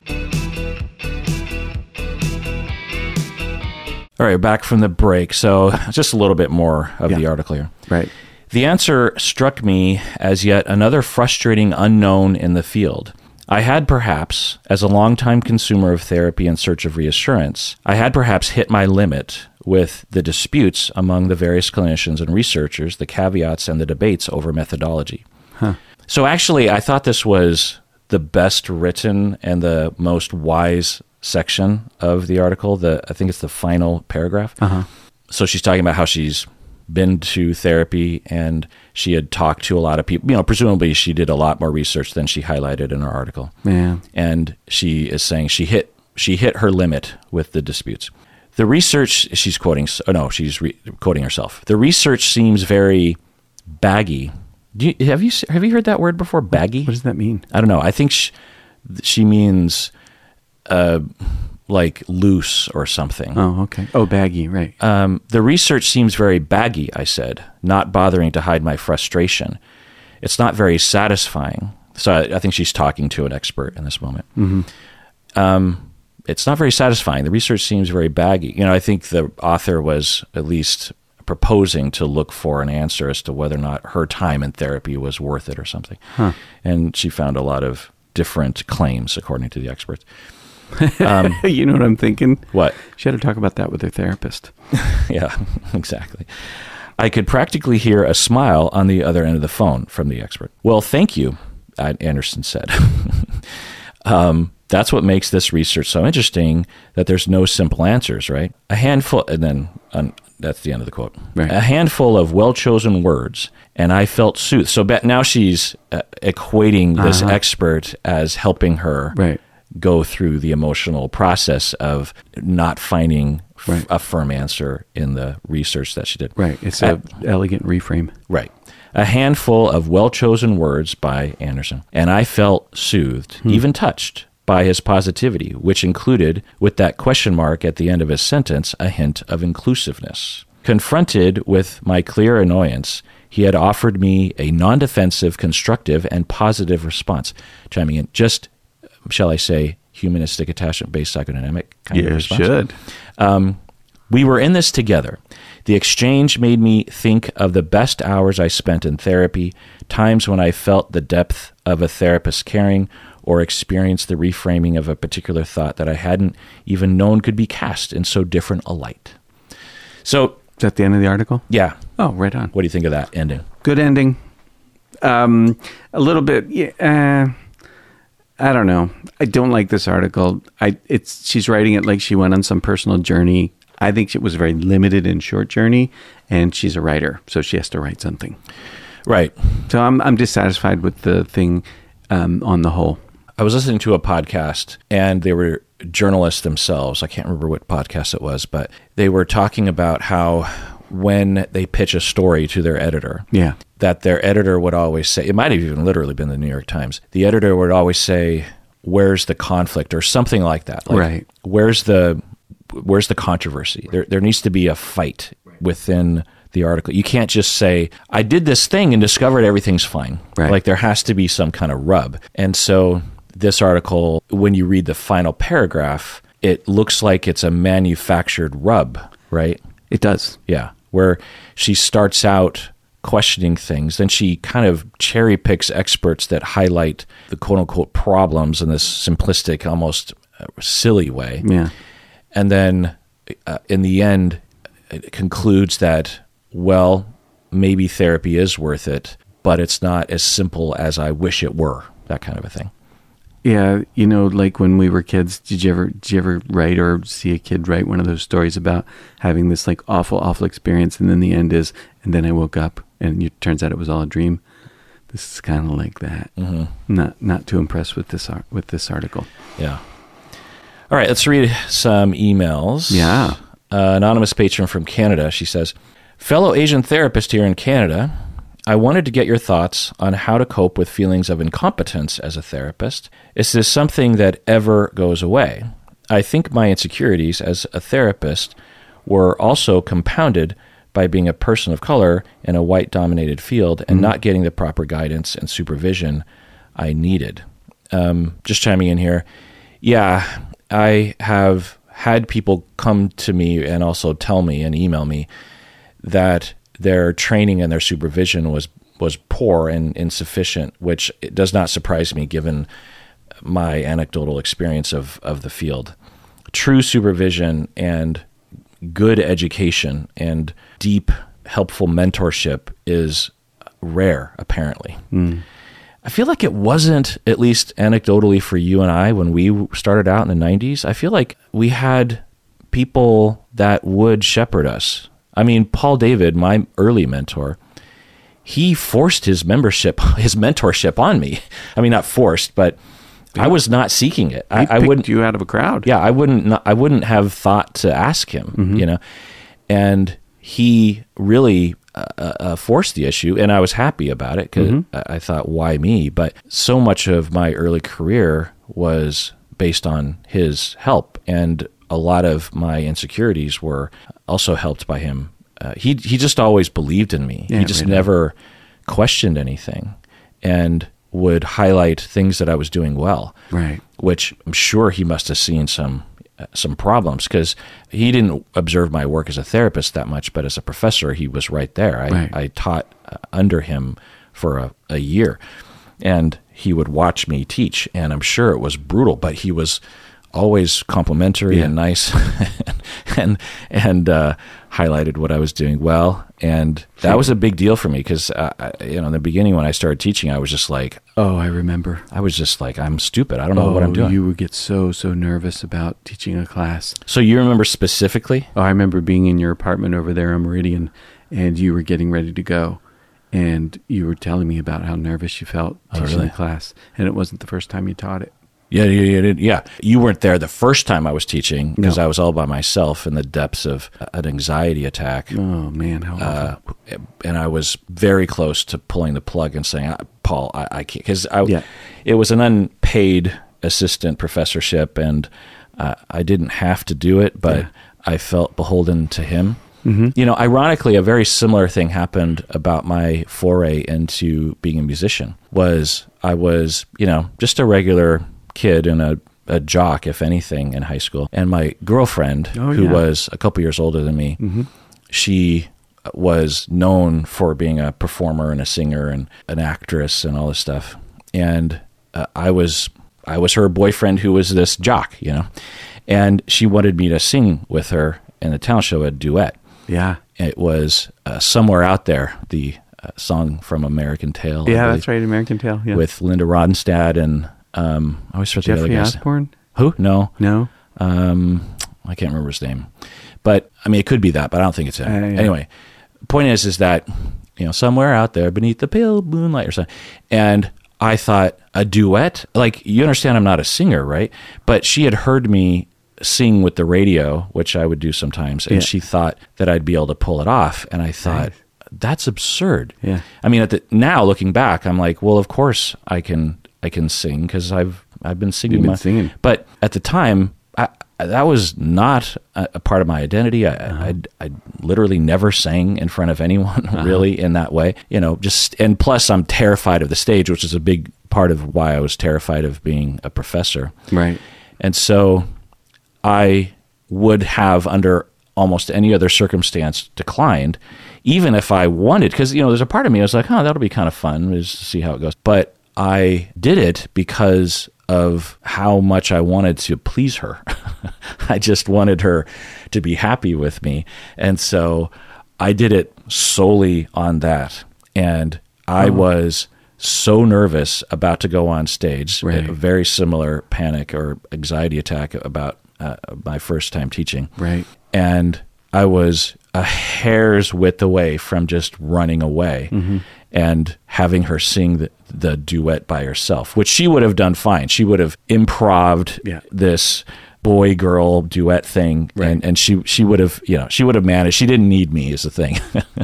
All right, back from the break. So just a little bit more of yeah. the article here. Right. The answer struck me as yet another frustrating unknown in the field. I had perhaps, as a longtime consumer of therapy in search of reassurance, I had perhaps hit my limit with the disputes among the various clinicians and researchers, the caveats and the debates over methodology. Huh. So actually, I thought this was the best written and the most wise section of the article. The I think it's the final paragraph. Uh-huh. So she's talking about how she's been to therapy and she had talked to a lot of people. You know, presumably she did a lot more research than she highlighted in her article. Yeah. And she is saying she hit she hit her limit with the disputes. The research, she's quoting, oh no, she's re, quoting herself. The research seems very baggy. Do you, have you have you heard that word before, baggy? What does that mean? I don't know. I think she, she means uh, like loose or something. Oh, okay. Oh, baggy, right. Um, the research seems very baggy, I said, not bothering to hide my frustration. It's not very satisfying. So I, I think she's talking to an expert in this moment. Mm-hmm. Um, it's not very satisfying. The research seems very baggy. You know, I think the author was at least proposing to look for an answer as to whether or not her time in therapy was worth it or something. Huh. And she found a lot of different claims, according to the experts. Um, you know what I'm thinking? What? She had to talk about that with her therapist. Yeah, exactly. I could practically hear a smile on the other end of the phone from the expert. Well, thank you, Anderson said. um, that's what makes this research so interesting, that there's no simple answers, right? A handful, and then um, that's the end of the quote. Right. A handful of well-chosen words, and I felt soothed. So now she's uh, equating this uh-huh. expert as helping her right. go through the emotional process of not finding f- right. a firm answer in the research that she did. Right. It's an elegant reframe. Right. A handful of well-chosen words by Anderson. And I felt soothed, hmm. even touched, by his positivity, which included, with that question mark at the end of his sentence, a hint of inclusiveness. Confronted with my clear annoyance, he had offered me a non-defensive, constructive, and positive response, chiming in just, shall I say, humanistic attachment-based psychodynamic kind yeah, of response. You should. Um, we were in this together. The exchange made me think of the best hours I spent in therapy, times when I felt the depth of a therapist's caring or experienced the reframing of a particular thought that I hadn't even known could be cast in so different a light. So, is that the end of the article? Yeah. Oh, right on. What do you think of that ending? Good ending. Um, a little bit, yeah, uh, I don't know. I don't like this article. I it's she's writing it like she went on some personal journey. I think it was a very limited and short journey, and she's a writer, so she has to write something. Right. So I'm I'm dissatisfied with the thing um, on the whole. I was listening to a podcast, and they were journalists themselves. I can't remember what podcast it was, but they were talking about how when they pitch a story to their editor, yeah, that their editor would always say, it might have even literally been the New York Times, the editor would always say, where's the conflict, or something like that. Like, right. Where's the where's the controversy? There there needs to be a fight within the article. You can't just say, I did this thing and discovered everything's fine. Right. Like there has to be some kind of rub. And so this article, when you read the final paragraph, it looks like it's a manufactured rub, right? It does. Yeah. Where she starts out questioning things, then she kind of cherry picks experts that highlight the quote unquote problems in this simplistic, almost silly way. Yeah. And then uh, in the end, it concludes that, well, maybe therapy is worth it, but it's not as simple as I wish it were, that kind of a thing. Yeah, you know, like when we were kids, did you ever did you ever write or see a kid write one of those stories about having this like awful, awful experience, and then the end is, and then I woke up, and it turns out it was all a dream. This is kind of like that. Mm-hmm. Not not too impressed with this art, with this article. Yeah. All right, let's read some emails. Yeah. Uh, anonymous patron from Canada. She says, fellow Asian therapist here in Canada, I wanted to get your thoughts on how to cope with feelings of incompetence as a therapist. Is this something that ever goes away? I think my insecurities as a therapist were also compounded by being a person of color in a white-dominated field and mm-hmm. not getting the proper guidance and supervision I needed. Um, just chiming in here. Yeah, I have had people come to me and also tell me and email me that their training and their supervision was was poor and insufficient, which does not surprise me given my anecdotal experience of, of the field. True supervision and good education and deep, helpful mentorship is rare, apparently. Mm. I feel like it wasn't, at least anecdotally for you and I, when we started out in the nineties, I feel like we had people that would shepherd us. I mean, Paul David, my early mentor, he forced his membership, his mentorship on me. I mean, not forced, but yeah. I was not seeking it. He I, picked I wouldn't you out of a crowd. Yeah, I wouldn't. Not, I wouldn't have thought to ask him. Mm-hmm. You know, and he really uh, uh, forced the issue, and I was happy about it because mm-hmm. I, I thought, why me? But so much of my early career was based on his help, and a lot of my insecurities were also helped by him. Uh, he he just always believed in me. Yeah, he just right never on. questioned anything, and would highlight things that I was doing well. Right. Which I'm sure he must have seen some uh, some problems, because he didn't observe my work as a therapist that much, but as a professor, he was right there. I, right. I taught uh, under him for a, a year, and he would watch me teach, and I'm sure it was brutal, but he was always complimentary yeah. and nice, and and uh, highlighted what I was doing well, and that was a big deal for me because uh, you know in the beginning when I started teaching, I was just like, oh, I remember, I was just like, I'm stupid, I don't know oh, what I'm doing. You would get so so nervous about teaching a class. So you remember specifically? Oh, I remember being in your apartment over there on Meridian, and you were getting ready to go, and you were telling me about how nervous you felt teaching oh, really? the class, and it wasn't the first time you taught it. Yeah, yeah, yeah, yeah. You weren't there the first time I was teaching because no. I was all by myself in the depths of an anxiety attack. Oh, man, how awful. Uh, and I was very close to pulling the plug and saying, Paul, I, I can't, because I, yeah. it was an unpaid assistant professorship, and uh, I didn't have to do it, but yeah. I felt beholden to him. Mm-hmm. You know, ironically, a very similar thing happened about my foray into being a musician. Was I was, you know, just a regular kid and a, a jock, if anything, in high school. And my girlfriend, oh, who yeah. was a couple years older than me, mm-hmm. she was known for being a performer and a singer and an actress and all this stuff. And uh, I was I was her boyfriend who was this jock, you know. And she wanted me to sing with her in the talent show, a duet. Yeah. It was uh, Somewhere Out There, the uh, song from American Tail. Yeah, that's right, American Tail. Yeah. With Linda Ronstadt and um, I always forget the other Jeffrey guys. Osborne? Who? No. No. Um, I can't remember his name. But, I mean, it could be that, but I don't think it's him. Uh, yeah. Anyway, the point is, is that, you know, somewhere out there beneath the pale moonlight or something. And I thought, a duet? Like, you understand I'm not a singer, right? But she had heard me sing with the radio, which I would do sometimes, and yeah. she thought that I'd be able to pull it off. And I thought, nice. That's absurd. Yeah. I mean, at the, now looking back, I'm like, well, of course I can I can sing because I've I've been singing. You've been my, singing. But at the time, I, that was not a, a part of my identity. I, uh-huh. I, I literally never sang in front of anyone uh-huh. really in that way. You know, just and plus I'm terrified of the stage, which is a big part of why I was terrified of being a professor. Right. And so I would have, under almost any other circumstance, declined, even if I wanted, because, you know, there's a part of me I was like, oh, that'll be kind of fun, is to see how it goes. But I did it because of how much I wanted to please her. I just wanted her to be happy with me. And so I did it solely on that. And I oh. was so nervous about to go on stage, right. a very similar panic or anxiety attack about uh, my first time teaching. Right. And I was a hair's width away from just running away mm-hmm. and having her sing the, the duet by herself, which she would have done fine. She would have improved yeah. this boy-girl duet thing, right. and, and she she would have, you know, she would have managed. She didn't need me is the thing.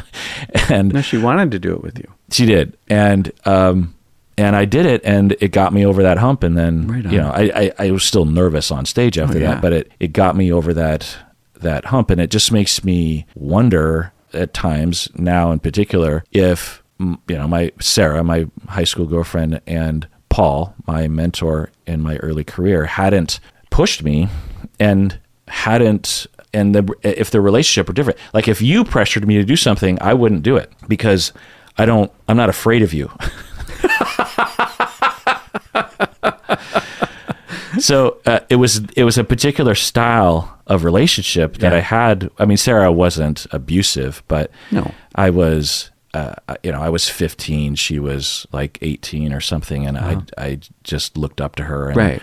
And no, she wanted to do it with you. She did. And um, and I did it, and it got me over that hump. And then, right you know, I, I, I was still nervous on stage after oh, yeah. that, but it, it got me over that that hump. And it just makes me wonder at times now in particular if, you know, my Sarah, my high school girlfriend, and Paul, my mentor in my early career, hadn't pushed me and hadn't, and the, if the relationship were different, like if you pressured me to do something, I wouldn't do it because I don't, I'm not afraid of you. So uh, it was it was a particular style of relationship that yeah. I had. I mean, Sarah wasn't abusive, but no. I was, uh, you know, I was fifteen. She was like eighteen or something, and uh-huh. I I just looked up to her. And right.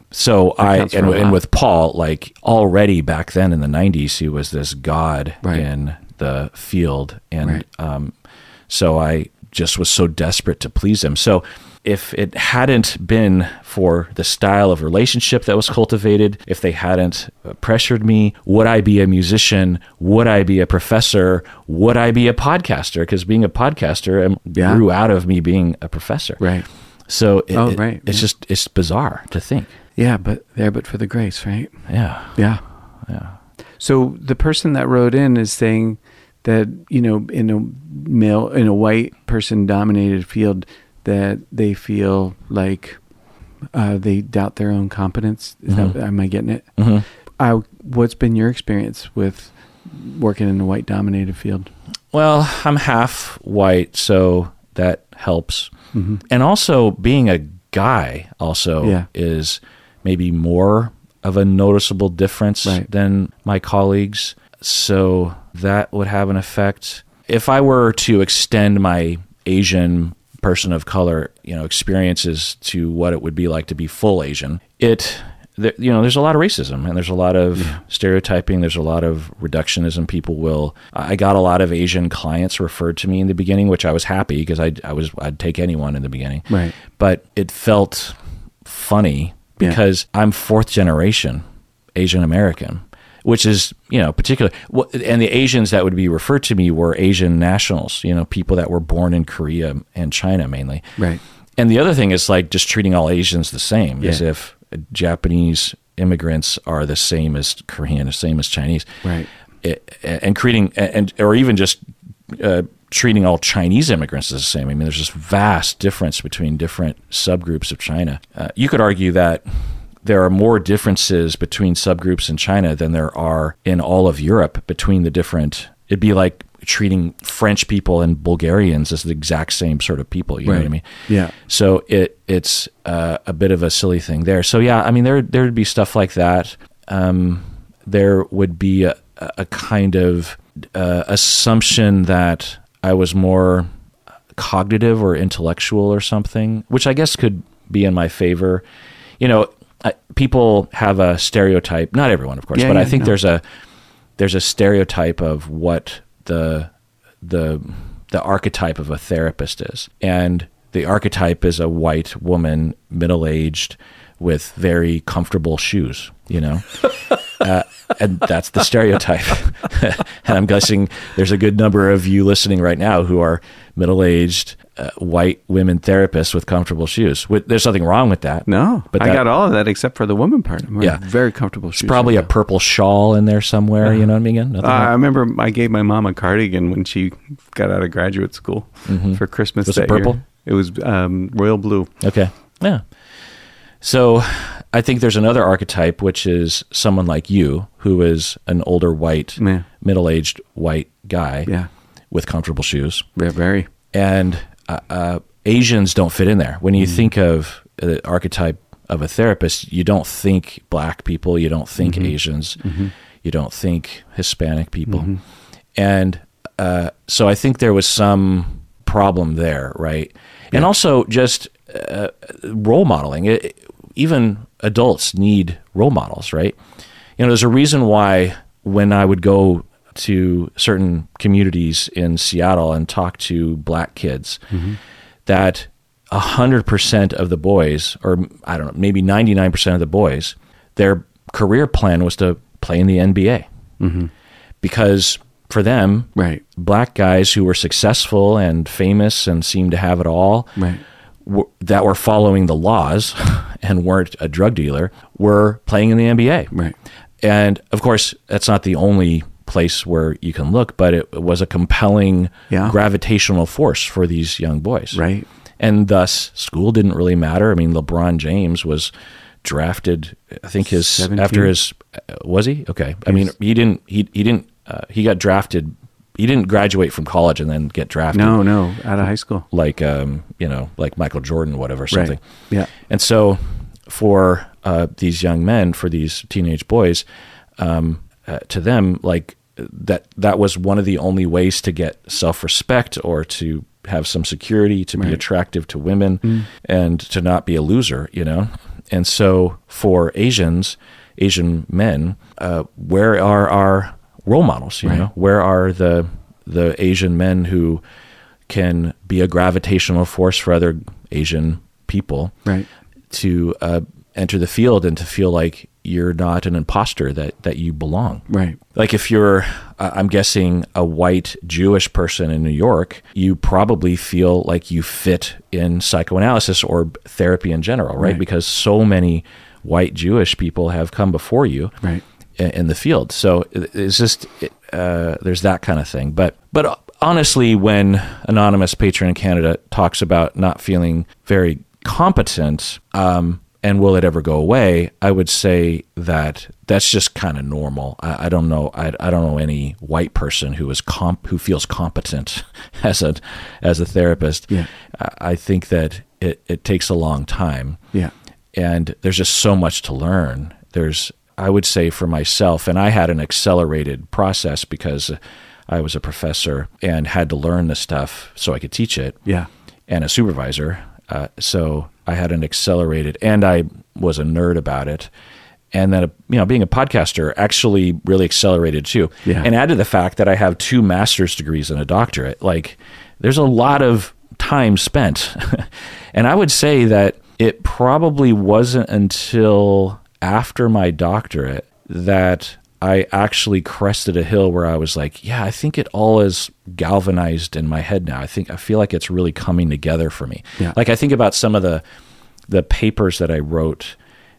So that I and, and with Paul, like already back then in the nineties, he was this god right. in the field, and right. um, so I just was so desperate to please him. So if it hadn't been for the style of relationship that was cultivated, if they hadn't pressured me, would I be a musician? Would I be a professor? Would I be a podcaster? Because being a podcaster um, yeah. grew out of me being a professor. Right. So it, oh, it, right. it's yeah. just, it's bizarre to think. Yeah, but there, but for the grace, right? Yeah. Yeah. Yeah. So the person that wrote in is saying that, you know, in a male, in a white person dominated field, that they feel like uh, they doubt their own competence. Is mm-hmm. that, am I getting it? Mm-hmm. Uh, what's been your experience with working in the white dominated field? Well, I'm half white, so that helps. Mm-hmm. And also being a guy also yeah. is maybe more of a noticeable difference right. than my colleagues. So that would have an effect. If I were to extend my Asian person of color, you know, experiences to what it would be like to be full Asian, it, there, you know, there's a lot of racism and there's a lot of yeah. stereotyping. There's a lot of reductionism. People will, I got a lot of Asian clients referred to me in the beginning, which I was happy because I, I was, I'd take anyone in the beginning. Right. But it felt funny because yeah. I'm fourth generation Asian American, which is, you know, particular. And the Asians that would be referred to me were Asian nationals, you know, people that were born in Korea and China mainly. Right. And the other thing is like just treating all Asians the same, yeah. as if Japanese immigrants are the same as Korean, the same as Chinese. Right. It, and treating, and or even just uh, treating all Chinese immigrants as the same. I mean, there's this vast difference between different subgroups of China. Uh, you could argue that there are more differences between subgroups in China than there are in all of Europe between the different. It'd be like treating French people and Bulgarians as the exact same sort of people. You right. know what I mean? Yeah. So it it's uh, a bit of a silly thing there. So yeah, I mean there there would be stuff like that. Um, there would be a, a kind of uh, assumption that I was more cognitive or intellectual or something, which I guess could be in my favor. You know, I, people have a stereotype. Not everyone, of course, yeah, but yeah, I think no. there's a there's a stereotype of what the the the archetype of a therapist is, and the archetype is a white woman, middle aged, with very comfortable shoes. You know, uh, and that's the stereotype. And I'm guessing there's a good number of you listening right now who are middle aged uh, white women therapists with comfortable shoes. There's nothing wrong with that. No, but I that, got all of that except for the woman part. I'm yeah, very comfortable shoes. There's probably right a purple shawl in there somewhere. Uh-huh. You know what I mean? Nothing uh, wrong. I remember I gave my mom a cardigan when she got out of graduate school mm-hmm. for Christmas. Was that it purple? Year. It was um, royal blue. Okay. Yeah. So I think there's another archetype, which is someone like you, who is an older white, yeah. middle-aged white guy yeah. with comfortable shoes. Yeah, very. And uh, uh, Asians don't fit in there. When you mm-hmm. think of the archetype of a therapist, you don't think black people, you don't think mm-hmm. Asians, mm-hmm. you don't think Hispanic people. Mm-hmm. And uh, so I think there was some problem there, right? Yeah. And also just uh, role modeling. It, even adults need role models, right? You know, there's a reason why when I would go to certain communities in Seattle and talk to black kids, mm-hmm. that one hundred percent of the boys, or I don't know, maybe ninety-nine percent of the boys, their career plan was to play in the N B A. Mm-hmm. Because for them, right. black guys who were successful and famous and seemed to have it all, right. w- that were following the laws and weren't a drug dealer, were playing in the N B A. Right. And of course, that's not the only place where you can look, but it was a compelling yeah. gravitational force for these young boys. Right. And thus, school didn't really matter. I mean, LeBron James was drafted, I think his, seventeen after his, uh, was he? Okay. I mean, he didn't, he, he didn't, uh, he got drafted, he didn't graduate from college and then get drafted. No, no, out of high school. Like, um, you know, like Michael Jordan, whatever, something. Right. Yeah. And so for uh, these young men, for these teenage boys, um, uh, to them, like that, that was one of the only ways to get self-respect or to have some security, to be right. attractive to women mm. and to not be a loser, you know? And so for Asians, Asian men, uh, where are our role models, you right. know? Where are the the Asian men who can be a gravitational force for other Asian people right. to uh, enter the field and to feel like you're not an imposter, that, that you belong. Right. Like if you're, uh, I'm guessing, a white Jewish person in New York, you probably feel like you fit in psychoanalysis or therapy in general, right? Right. Because so many white Jewish people have come before you right. in, in the field. So it's just, uh, there's that kind of thing. But, but honestly, when Anonymous Patron in Canada talks about not feeling very competent, um, and will it ever go away? I would say that that's just kind of normal. I, I don't know. I, I don't know any white person who is comp who feels competent as a as a therapist. Yeah. I, I think that it, it takes a long time. Yeah. And there's just so much to learn. There's, I would say for myself, and I had an accelerated process because I was a professor and had to learn this stuff so I could teach it. Yeah. And a supervisor. Uh, so I had an accelerated, and I was a nerd about it. And then, you know, being a podcaster actually really accelerated too. Yeah. And add to the fact that I have two master's degrees and a doctorate. Like, there's a lot of time spent. And I would say that it probably wasn't until after my doctorate that I actually crested a hill where I was like, yeah, I think it all is galvanized in my head now. I think I feel like it's really coming together for me. Yeah. Like I think about some of the the papers that I wrote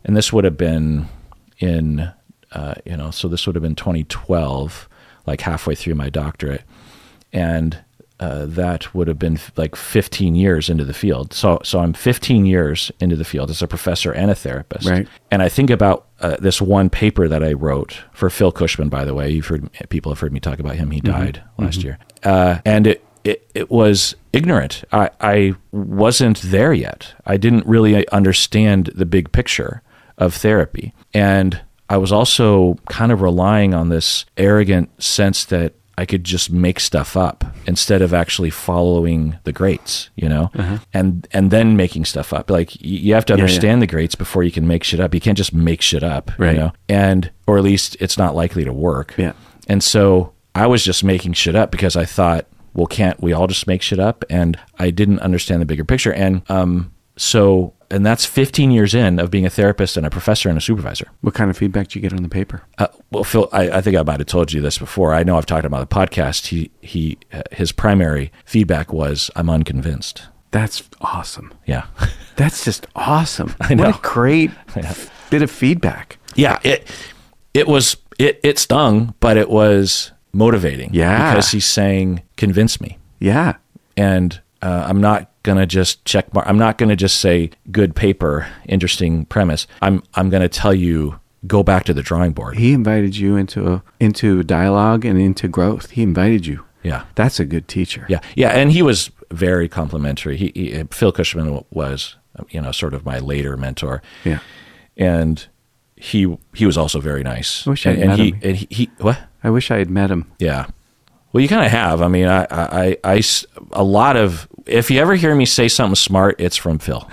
and this would have been in, uh, you know, so this would have been twenty twelve, like halfway through my doctorate. And uh, that would have been f- like fifteen years into the field. So so I'm fifteen years into the field as a professor and a therapist. Right. And I think about uh, this one paper that I wrote for Phil Cushman, by the way. You've heard, people have heard me talk about him. He died mm-hmm. last mm-hmm. year. Uh, and it, it, it was ignorant. I, I wasn't there yet. I didn't really understand the big picture of therapy. And I was also kind of relying on this arrogant sense that I could just make stuff up instead of actually following the greats, you know, uh-huh. and and then making stuff up. Like you have to understand yeah, yeah. the greats before you can make shit up. You can't just make shit up, right. you know, and or at least it's not likely to work. Yeah. And so I was just making shit up because I thought, well, can't we all just make shit up? And I didn't understand the bigger picture. And um, so. And that's fifteen years in of being a therapist and a professor and a supervisor. What kind of feedback did you get on the paper? Uh, well, Phil, I, I think I might have told you this before. I know I've talked about the podcast. He, he, uh, his primary feedback was, "I'm unconvinced." That's awesome. Yeah, that's just awesome. I know. What a great yeah. bit of feedback. Yeah, it, it was, it, it stung, but it was motivating. Yeah, because he's saying, "Convince me." Yeah, and uh, I'm not going to just check mark. I'm not going to just say good paper, interesting premise. I'm I'm going to tell you, go back to the drawing board. He invited you into a, into dialogue and into growth. He invited you. Yeah. That's a good teacher. Yeah. Yeah, and he was very complimentary. He, he Phil Cushman was, you know, sort of my later mentor. Yeah. And he he was also very nice. I wish I had and, met and he, him. And he, he what? I wish I had met him. Yeah. Well, you kind of have. I mean, I, I, I, a lot of, if you ever hear me say something smart, it's from Phil.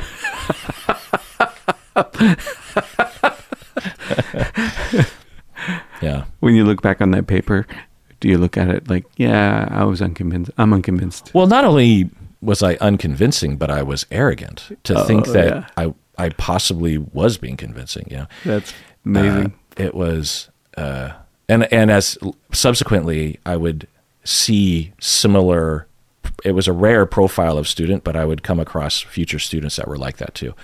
Yeah. When you look back on that paper, do you look at it like, yeah, I was unconvinced. I'm unconvinced. Well, not only was I unconvincing, but I was arrogant to oh, think that yeah. I, I possibly was being convincing. You know, that's amazing. Uh, it was, uh, and and as subsequently, I would see similar. It was a rare profile of student, but I would come across future students that were like that too,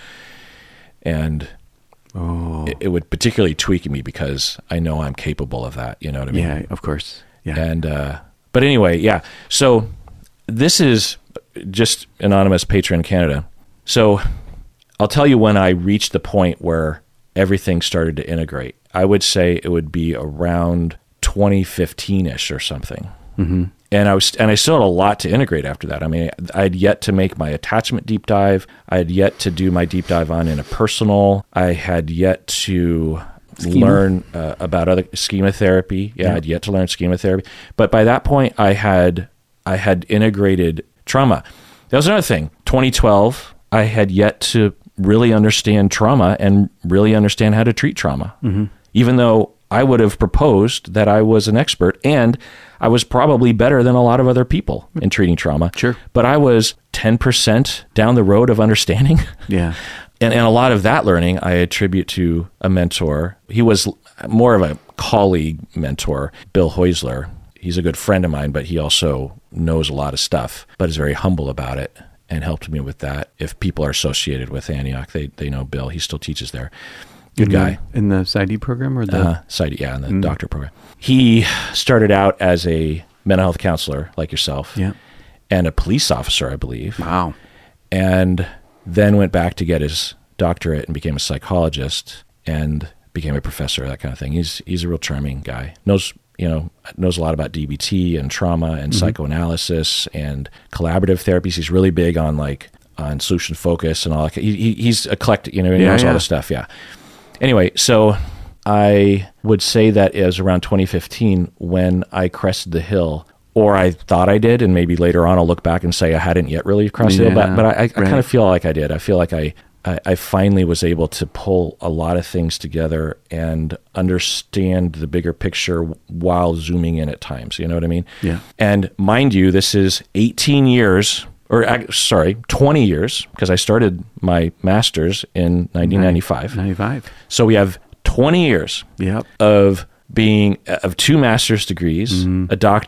and oh. it, it would particularly tweak me because I know I'm capable of that. You know what I mean? Yeah, of course. Yeah. And uh, but anyway, yeah. So this is just anonymous patron Canada. So I'll tell you when I reached the point where everything started to integrate. I would say it would be around twenty fifteen-ish or something. Mm-hmm. And I was, and I still had a lot to integrate after that. I mean, I had yet to make my attachment deep dive. I had yet to do my deep dive on interpersonal. I had yet to schema. learn uh, about other schema therapy. Yeah, yeah, I had yet to learn schema therapy. But by that point, I had I had integrated trauma. That was another thing. twenty twelve, I had yet to really understand trauma and really understand how to treat trauma, mm-hmm. even though I would have proposed that I was an expert, and I was probably better than a lot of other people in treating trauma. Sure. But I was ten percent down the road of understanding. Yeah. And, and a lot of that learning I attribute to a mentor. He was more of a colleague mentor, Bill Heusler. He's a good friend of mine, but he also knows a lot of stuff, but is very humble about it and helped me with that. If people are associated with Antioch, they, they know Bill. He still teaches there. Good in guy. The, in the S I D program or the? Uh, S I D, yeah, in the mm. doctor program. He started out as a mental health counselor like yourself, yeah, and a police officer, I believe. Wow. And then went back to get his doctorate and became a psychologist and became a professor, that kind of thing. He's he's a real charming guy. Knows you know knows a lot about D B T and trauma and mm-hmm. psychoanalysis and collaborative therapies. He's really big on like on solution focus and all that. He, he, he's eclectic, you know, he yeah, knows yeah. all this stuff. Yeah. Anyway, so I would say that it was around twenty fifteen when I crested the hill, or I thought I did, and maybe later on I'll look back and say I hadn't yet really crossed yeah, the hill, but, but I, I, right. I kind of feel like I did. I feel like I, I, I finally was able to pull a lot of things together and understand the bigger picture while zooming in at times. You know what I mean? Yeah. And mind you, this is eighteen years, or sorry, twenty years, because I started my master's in nineteen ninety-five. ninety-five. So we have twenty years yep. of being, of two master's degrees, mm-hmm. a doctorate,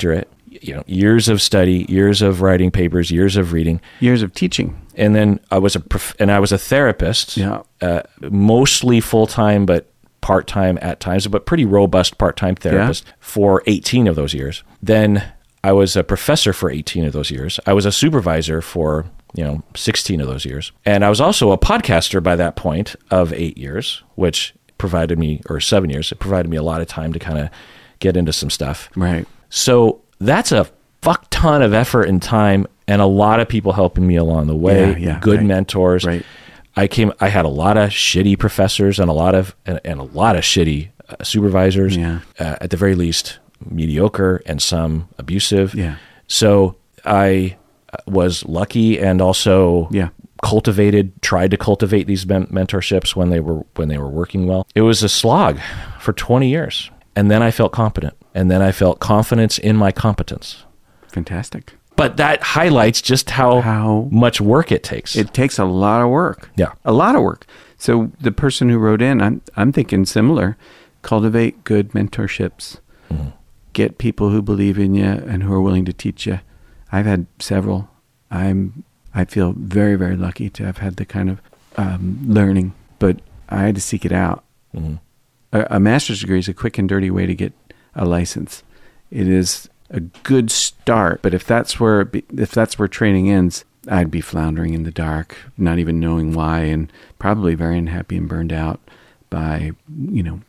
you know, years of study, years of writing papers, years of reading, years of teaching. And then I was a prof- and I was a therapist, Yeah. uh, mostly full-time, but part-time at times, but pretty robust part-time therapist yeah. for eighteen of those years. Then I was a professor for eighteen of those years. I was a supervisor for, you know, sixteen of those years. And I was also a podcaster by that point of eight years, which provided me, or seven years, it provided me a lot of time to kind of get into some stuff. Right. So that's a fuck ton of effort and time, and a lot of people helping me along the way. Yeah, yeah, good right, mentors. Right. I came. I had a lot of shitty professors and a lot of and, and a lot of shitty uh, supervisors. Yeah. Uh, at the very least, mediocre and some abusive. Yeah. So I was lucky and also yeah. cultivated, tried to cultivate these men- mentorships when they were when they were working well. It was a slog for twenty years, and then I felt competent, and then I felt confidence in my competence. Fantastic. But that highlights just how, how much work it takes. It takes a lot of work. Yeah. A lot of work. So the person who wrote in, I'm I'm thinking similar. Cultivate good mentorships. Mm-hmm. Get people who believe in you and who are willing to teach you. I've had several. I'm I feel very, very lucky to have had the kind of um, learning, but I had to seek it out. Mm-hmm. A, a master's degree is a quick and dirty way to get a license. It is a good start, but if that's where if that's where training ends, I'd be floundering in the dark, not even knowing why, and probably very unhappy and burned out by, you know,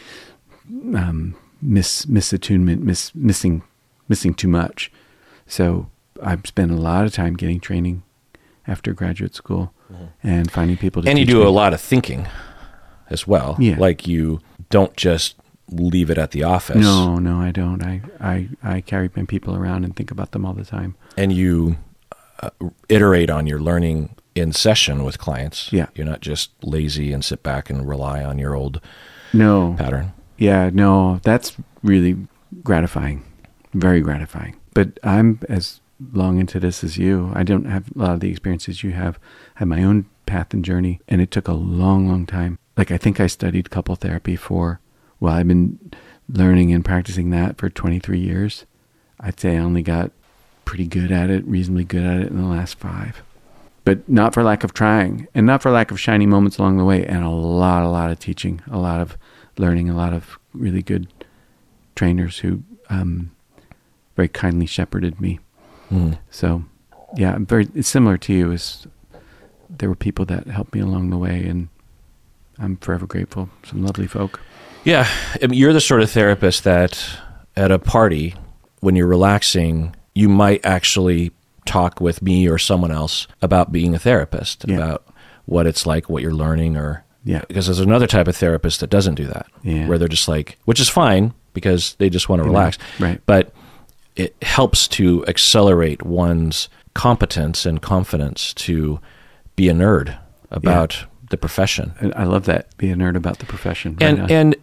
um, miss misattunement, miss missing missing too much. So I've spent a lot of time getting training after graduate school mm-hmm. and finding people to and teach you do me. a lot of thinking as well. Yeah. Like you don't just leave it at the office. No, no, I don't. I, I, I carry my people around and think about them all the time. And you uh, iterate on your learning in session with clients. Yeah. You're not just lazy and sit back and rely on your old no. pattern. Yeah, no, that's really gratifying, very gratifying. But I'm as long into this as you. I don't have a lot of the experiences you have. I had my own path and journey, and it took a long, long time. Like I think I studied couple therapy for, well, I've been learning and practicing that for twenty-three years. I'd say I only got pretty good at it, reasonably good at it in the last five. But not for lack of trying, and not for lack of shiny moments along the way, and a lot, a lot of teaching, a lot of learning, a lot of really good trainers who um, very kindly shepherded me. Mm. So, yeah, I'm very it's similar to you. Is there were people that helped me along the way, and I'm forever grateful. Some lovely folk. Yeah, I mean, you're the sort of therapist that at a party, when you're relaxing, you might actually talk with me or someone else about being a therapist, yeah. about what it's like, what you're learning, or yeah. Because there's another type of therapist that doesn't do that, yeah. where they're just like, which is fine because they just want to relax, right? But it helps to accelerate one's competence and confidence to be a nerd about yeah. the profession. I love that. Be a nerd about the profession. And right and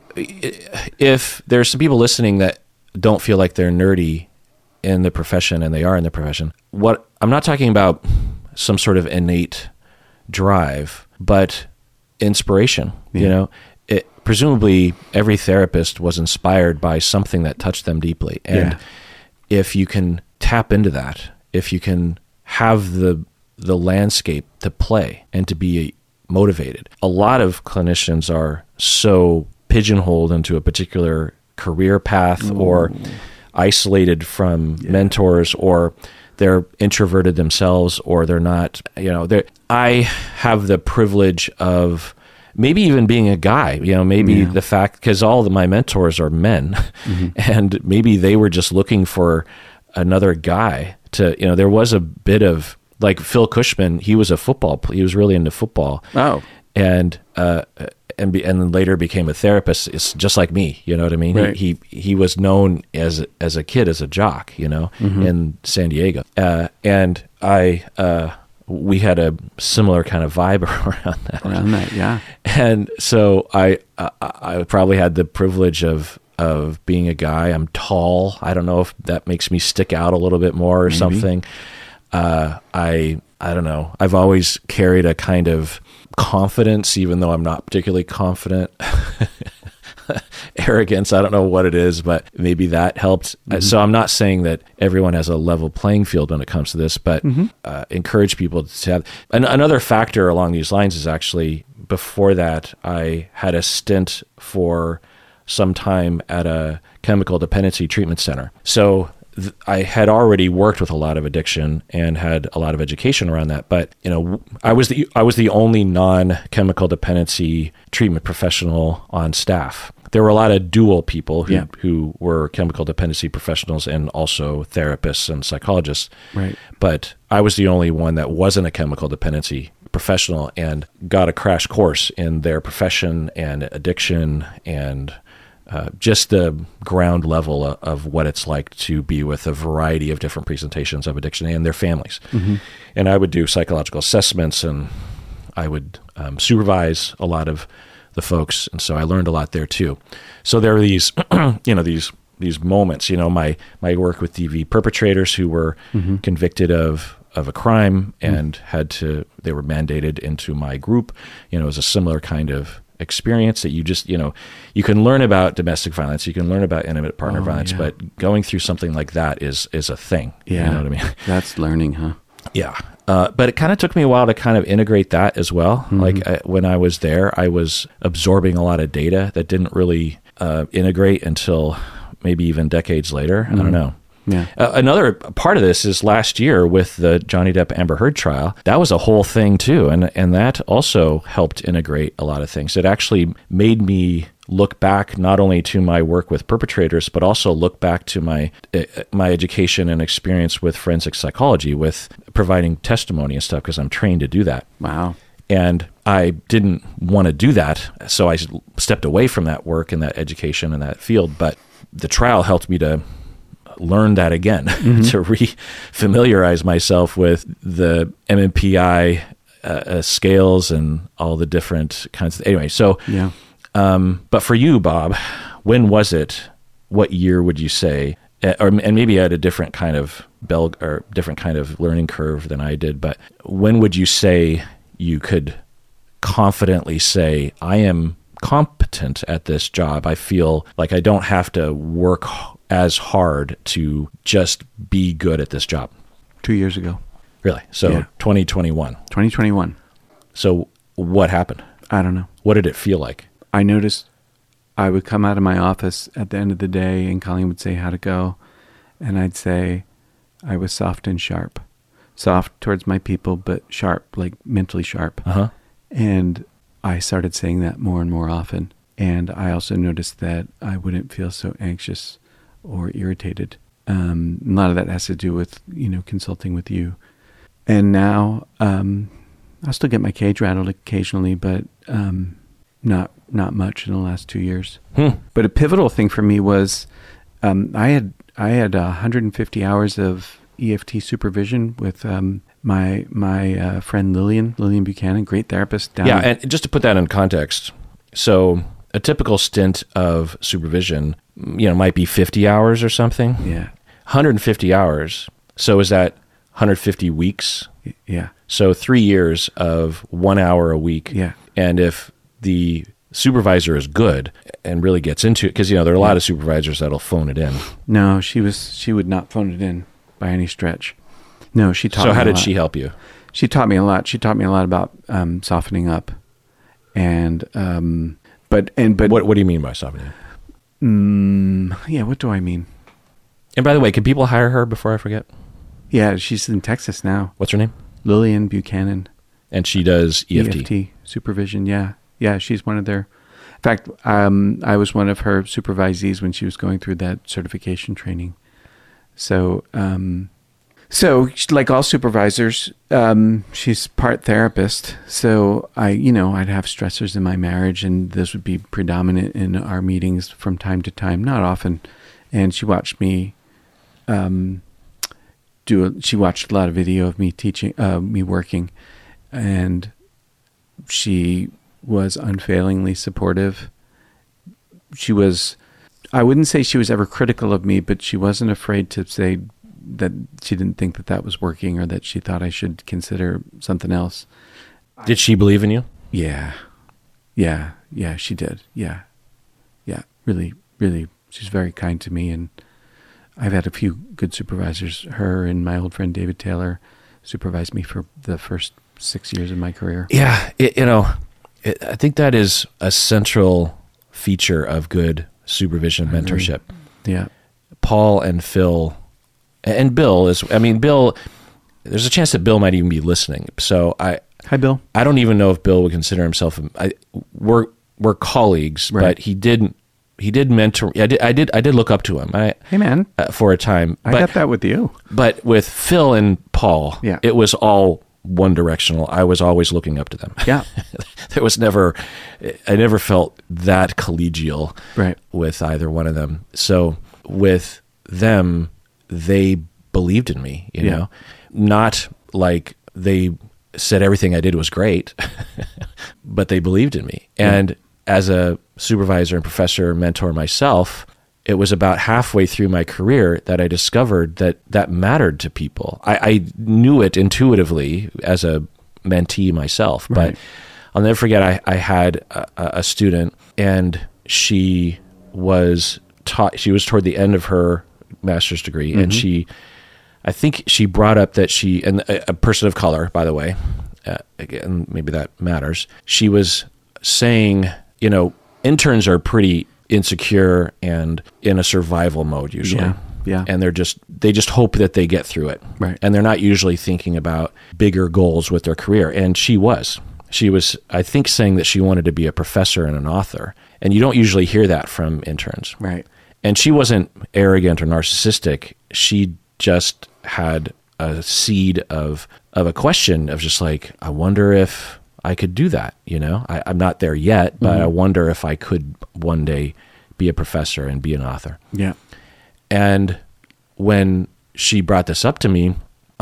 if there's some people listening that don't feel like they're nerdy in the profession, and they are in the profession, what I'm not talking about some sort of innate drive, but inspiration. Yeah. You know, it, presumably every therapist was inspired by something that touched them deeply, and yeah. if you can tap into that, if you can have the the landscape to play and to be motivated. A lot of clinicians are so pigeonholed into a particular career path Ooh. or isolated from yeah. mentors, or they're introverted themselves, or they're not, you know, they're, I have the privilege of maybe even being a guy, you know, maybe yeah. the fact, because all of my mentors are men, mm-hmm. and maybe they were just looking for another guy to, you know, there was a bit of, like Phil Cushman, he was a football, he was really into football. Oh. And, uh, and, be, and then later became a therapist. It's just like me, you know what I mean? Right. He, he, he was known as, as a kid, as a jock, you know, mm-hmm. in San Diego. Uh, and I, uh, we had a similar kind of vibe around that. Around that, yeah. And so I, I, I probably had the privilege of, of being a guy. I'm tall. I don't know if that makes me stick out a little bit more or Maybe. something. Uh, I, I don't know. I've always carried a kind of confidence, even though I'm not particularly confident. arrogance. I don't know what it is, but maybe that helped. Mm-hmm. So I'm not saying that everyone has a level playing field when it comes to this, but mm-hmm. uh, encourage people to have. An- another factor along these lines is actually, before that, I had a stint for some time at a chemical dependency treatment center. So th- I had already worked with a lot of addiction and had a lot of education around that. But, you know, I was the I was the only non-chemical dependency treatment professional on staff. There were a lot of dual people who, yeah. who were chemical dependency professionals and also therapists and psychologists. Right. But I was the only one that wasn't a chemical dependency professional and got a crash course in their profession and addiction and uh, just the ground level of, of what it's like to be with a variety of different presentations of addiction and their families. Mm-hmm. And I would do psychological assessments, and I would um, supervise a lot of the folks, and so I learned a lot there too. So there are these, you know, these these moments. You know, my my work with D V perpetrators who were mm-hmm. convicted of of a crime and mm-hmm. had to, they were mandated into my group. You know, it was a similar kind of experience that you just, you know, you can learn about domestic violence, you can learn about intimate partner oh, violence, yeah. but going through something like that is is a thing. Yeah, you know what I mean? That's learning, huh? Yeah. Uh, but it kind of took me a while to kind of integrate that as well. Mm-hmm. Like I, when I was there, I was absorbing a lot of data that didn't really uh, integrate until maybe even decades later. Mm-hmm. I don't know. Yeah. Uh, another part of this is last year with the Johnny Depp Amber Heard trial. That was a whole thing too, and and that also helped integrate a lot of things. It actually made me look back not only to my work with perpetrators, but also look back to my uh, my education and experience with forensic psychology, with providing testimony and stuff, because I'm trained to do that. Wow. And I didn't want to do that, so I stepped away from that work and that education and that field. But the trial helped me to learn that again, mm-hmm. to re-familiarize myself with the M M P I uh, uh, scales and all the different kinds of, anyway, so, yeah. um, but for you, Bob, when was it, what year would you say, uh, or, and maybe at a different kind of bell or different kind of learning curve than I did, but when would you say you could confidently say, I am competent at this job. I feel like I don't have to work as hard to just be good at this job? Two years ago. Really? So yeah. twenty twenty-one. twenty twenty-one. So what happened? I don't know. What did it feel like? I noticed I would come out of my office at the end of the day and Colleen would say, how'd it go? And I'd say I was soft and sharp. Soft towards my people, but sharp, like mentally sharp. Uh-huh. And I started saying that more and more often. And I also noticed that I wouldn't feel so anxious or irritated. Um, a lot of that has to do with, you know, consulting with you. And now um, I'll still get my cage rattled occasionally, but um, not not much in the last two years. Hmm. But a pivotal thing for me was um, I had I had one hundred fifty hours of E F T supervision with um, my my uh, friend Lillian, Lillian Buchanan, great therapist. Down yeah, and just to put that in context, so a typical stint of supervision, you know, might be fifty hours or something. Yeah. one hundred fifty hours. So is that one hundred fifty weeks? Yeah. So three years of one hour a week. Yeah. And if the supervisor is good and really gets into it, because, you know, there are a lot of supervisors that'll phone it in. No, she was, she would not phone it in by any stretch. No, she taught me So how a did lot. she help you? She taught me a lot. She taught me a lot about um, softening up. And, um, but, and, but. What, what do you mean by softening? Mm, yeah, what do I mean? And by the way, can people hire her before I forget? Yeah, she's in Texas now. What's her name? Lillian Buchanan. And she does E F T. E F T supervision, yeah. Yeah, she's one of their... In fact, um, I was one of her supervisees when she was going through that certification training. So, um, so like all supervisors, um, she's part therapist. So I, you know, I'd have stressors in my marriage, and this would be predominant in our meetings from time to time, not often. And she watched me um, do. A, she watched a lot of video of me teaching, uh, me working, and she was unfailingly supportive. She was, I wouldn't say she was ever critical of me, but she wasn't afraid to say that she didn't think that that was working, or that she thought I should consider something else. Did she believe in you? Yeah. Yeah. Yeah, she did. Yeah. yeah, really, really, she's very kind to me. And I've had a few good supervisors. Her and my old friend David Taylor supervised me for the first six years of my career. Yeah, it, you know, it, I think that is a central feature of good supervision mentorship. Yeah. Paul and Phil, and Bill is, I mean, Bill, there's a chance that Bill might even be listening. So I, Hi, Bill. I don't even know if Bill would consider himself, I, we're, we're colleagues, Right. but he didn't, he did mentor, I did, I did, I did look up to him. I, Hey, man. uh, for a time. I but, got that with you. But with Phil and Paul, Yeah. it was all one directional. I was always looking up to them. Yeah. There was never, I never felt that collegial Right. with either one of them. So with them, they believed in me, you Yeah. know, not like they said everything I did was great, but they believed in me. And as a supervisor and professor, mentor myself, it was about halfway through my career that I discovered that that mattered to people. I, I knew it intuitively as a mentee myself, but Right. I'll never forget, I, I had a, a student, and she was taught, she was toward the end of her master's degree, and she, I think she brought up that she, and a, a person of color, by the way, uh, again, maybe that matters. She was saying, you know, interns are pretty insecure and in a survival mode usually. Yeah, yeah. And they're just, they just hope that they get through it. Right. And they're not usually thinking about bigger goals with their career. And she was. She was, I think, saying that she wanted to be a professor and an author. And you don't usually hear that from interns. Right. And she wasn't arrogant or narcissistic. She just had a seed of of a question of just like, I wonder if I could do that. You know, I, I'm not there yet, but Mm-hmm. I wonder if I could one day be a professor and be an author. Yeah. And when she brought this up to me,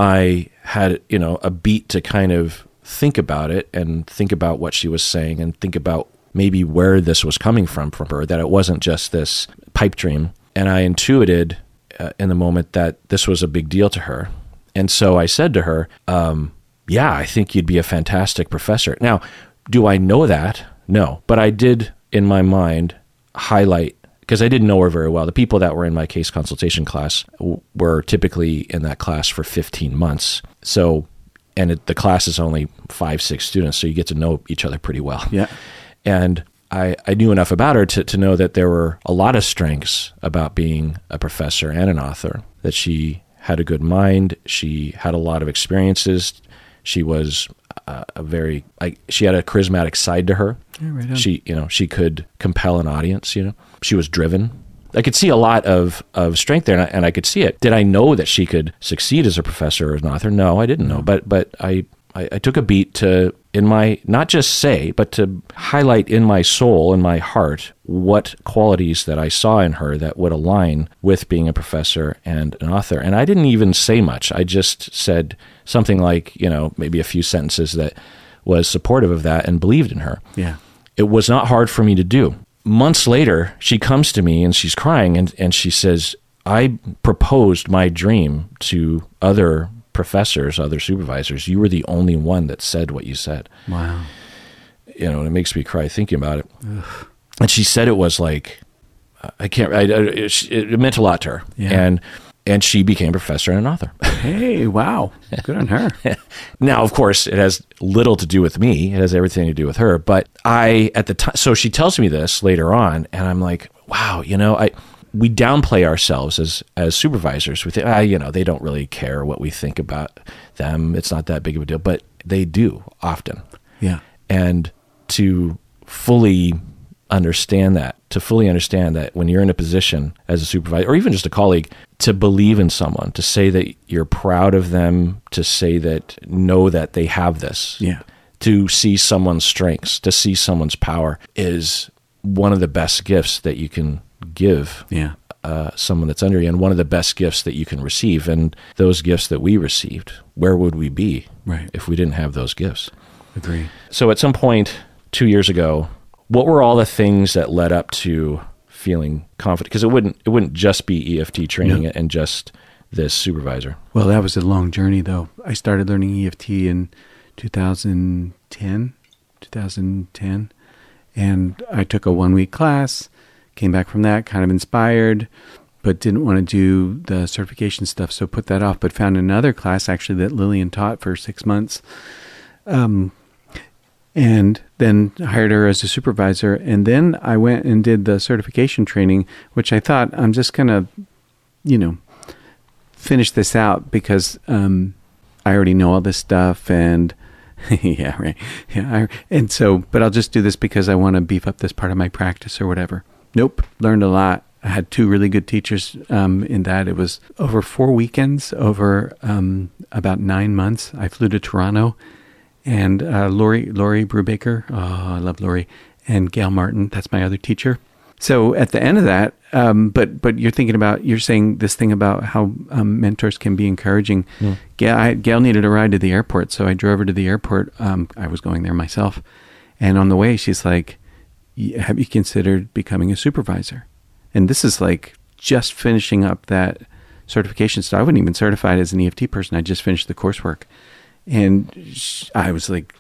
I had, you know, a beat to kind of think about it and think about what she was saying and think about maybe where this was coming from from her, that it wasn't just this pipe dream. And I intuited uh, in the moment that this was a big deal to her. And so I said to her, um, yeah, I think you'd be a fantastic professor. Now, do I know that? No. But I did, in my mind, highlight, because I didn't know her very well. The people that were in my case consultation class w- were typically in that class for fifteen months. So, and it, the class is only five, six students, so you get to know each other pretty well. Yeah. And I, I knew enough about her to, to know that there were a lot of strengths about being a professor and an author, that she had a good mind. She had a lot of experiences. She was uh, a very, like, she had a charismatic side to her. Yeah, right on. She, you know, she could compel an audience, you know, she was driven. I could see a lot of, of strength there, and I, and I could see it. Did I know that she could succeed as a professor or as an author? No, I didn't know. But but I, I, I took a beat to, in my, not just say, but to highlight in my soul, in my heart, what qualities that I saw in her that would align with being a professor and an author. And I didn't even say much. I just said something like, you know, maybe a few sentences that was supportive of that and believed in her. Yeah. It was not hard for me to do. Months later, she comes to me and she's crying, and, and she says, I proposed my dream to other professors, other supervisors. You were the only one that said what you said. Wow. You know, and it makes me cry thinking about it. Ugh. And she said it was like, I can't, I, I, it, it meant a lot to her. Yeah. And and she became a professor and an author. Hey, wow. Good on her. Now, of course, it has little to do with me. It has everything to do with her. But I, at the time, so she tells me this later on, and I'm like, wow, you know, I we downplay ourselves as as supervisors. We think, ah, you know, they don't really care what we think about them. It's not that big of a deal, but they do often. Yeah. And to fully understand that, to fully understand that when you're in a position as a supervisor or even just a colleague, to believe in someone, to say that you're proud of them, to say that, know that they have this, Yeah. to see someone's strengths, to see someone's power is one of the best gifts that you can give Yeah. uh, someone that's under you, and one of the best gifts that you can receive. And those gifts that we received, where would we be Right. if we didn't have those gifts? Agree. So at some point two years ago, what were all the things that led up to feeling confident? Because it wouldn't it wouldn't just be E F T training No. and just this supervisor. Well, that was a long journey, though. I started learning E F T in two thousand ten, two thousand ten, and I took a one-week class, came back from that kind of inspired, but didn't want to do the certification stuff, so put that off, but found another class actually that Lillian taught for six months. Um, and then hired her as a supervisor. And then I went and did the certification training, which I thought I'm just going to, you know, finish this out because um, I already know all this stuff and yeah, right. Yeah. I, and so, but I'll just do this because I want to beef up this part of my practice or whatever. Nope. Learned a lot. I had two really good teachers um, in that. It was over four weekends, over um, about nine months. I flew to Toronto, and uh, Lori Lori Brubaker, oh, I love Lori, and Gail Martin, that's my other teacher. So at the end of that, um, but but you're thinking about, you're saying this thing about how um, mentors can be encouraging. Mm. Gail, I, Gail needed a ride to the airport, so I drove her to the airport. Um, I was going there myself. And on the way, she's like, have you considered becoming a supervisor? And this is like just finishing up that certification. So I wasn't even certified as an E F T person. I just finished the coursework. And she, I was like,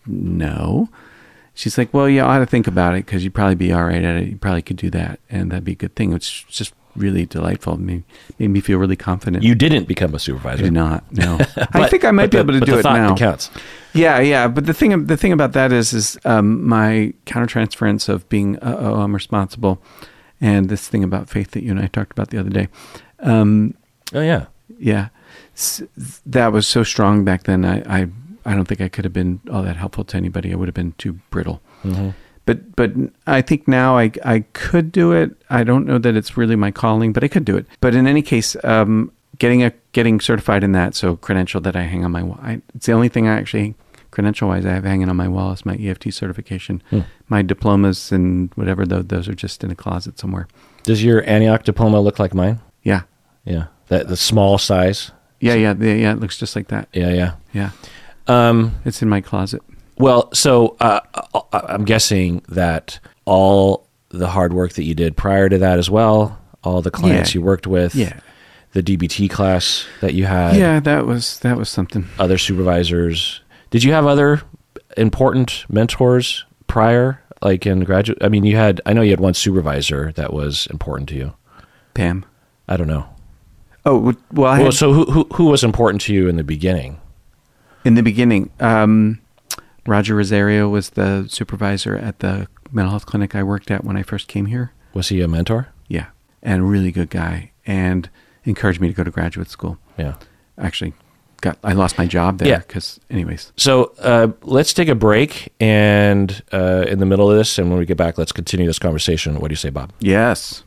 no. She's like, well, you ought to think about it because you'd probably be all right at it. You probably could do that. And that'd be a good thing. It's just really delightful. It made, made me feel really confident. You didn't become a supervisor. I did not, no. but, I think I might be the, able to but do the it thought now. Counts. Yeah, yeah. But the thing the thing about that is, is um, my countertransference of being, uh, oh, I'm responsible. And this thing about faith that you and I talked about the other day. Um, oh, yeah. Yeah. S- that was so strong back then. I, I, I don't think I could have been all that helpful to anybody. I would have been too brittle. Mm-hmm. But but I think now I, I could do it. I don't know that it's really my calling, but I could do it. But in any case, um, getting a getting certified in that, so credential that I hang on my wall. I, it's the only thing I actually, credential-wise, I have hanging on my wall is my E F T certification. Hmm. My diplomas and whatever, those, those are just in a closet somewhere. Does your Antioch diploma look like mine? Yeah. Yeah. That the small size? Yeah, yeah, yeah, yeah. It looks just like that. Yeah, yeah. Yeah. Um, it's in my closet. Well, so uh, I'm guessing that all the hard work that you did prior to that as well, all the clients yeah. you worked with, yeah. the D B T class that you had. Yeah, that was that was something. Other supervisors. Did you have other important mentors prior, like in graduate? I mean, you had, I know you had one supervisor that was important to you. Pam? I don't know. Oh, well, I well had, so who, who who was important to you in the beginning? In the beginning, um, Roger Rosario was the supervisor at the mental health clinic I worked at when I first came here. Was he a mentor? Yeah, and a really good guy, and encouraged me to go to graduate school. Yeah. Actually, got I lost my job there because, yeah. anyways. So uh, let's take a break, and uh, in the middle of this, and when we get back, let's continue this conversation. What do you say, Bob? Yes.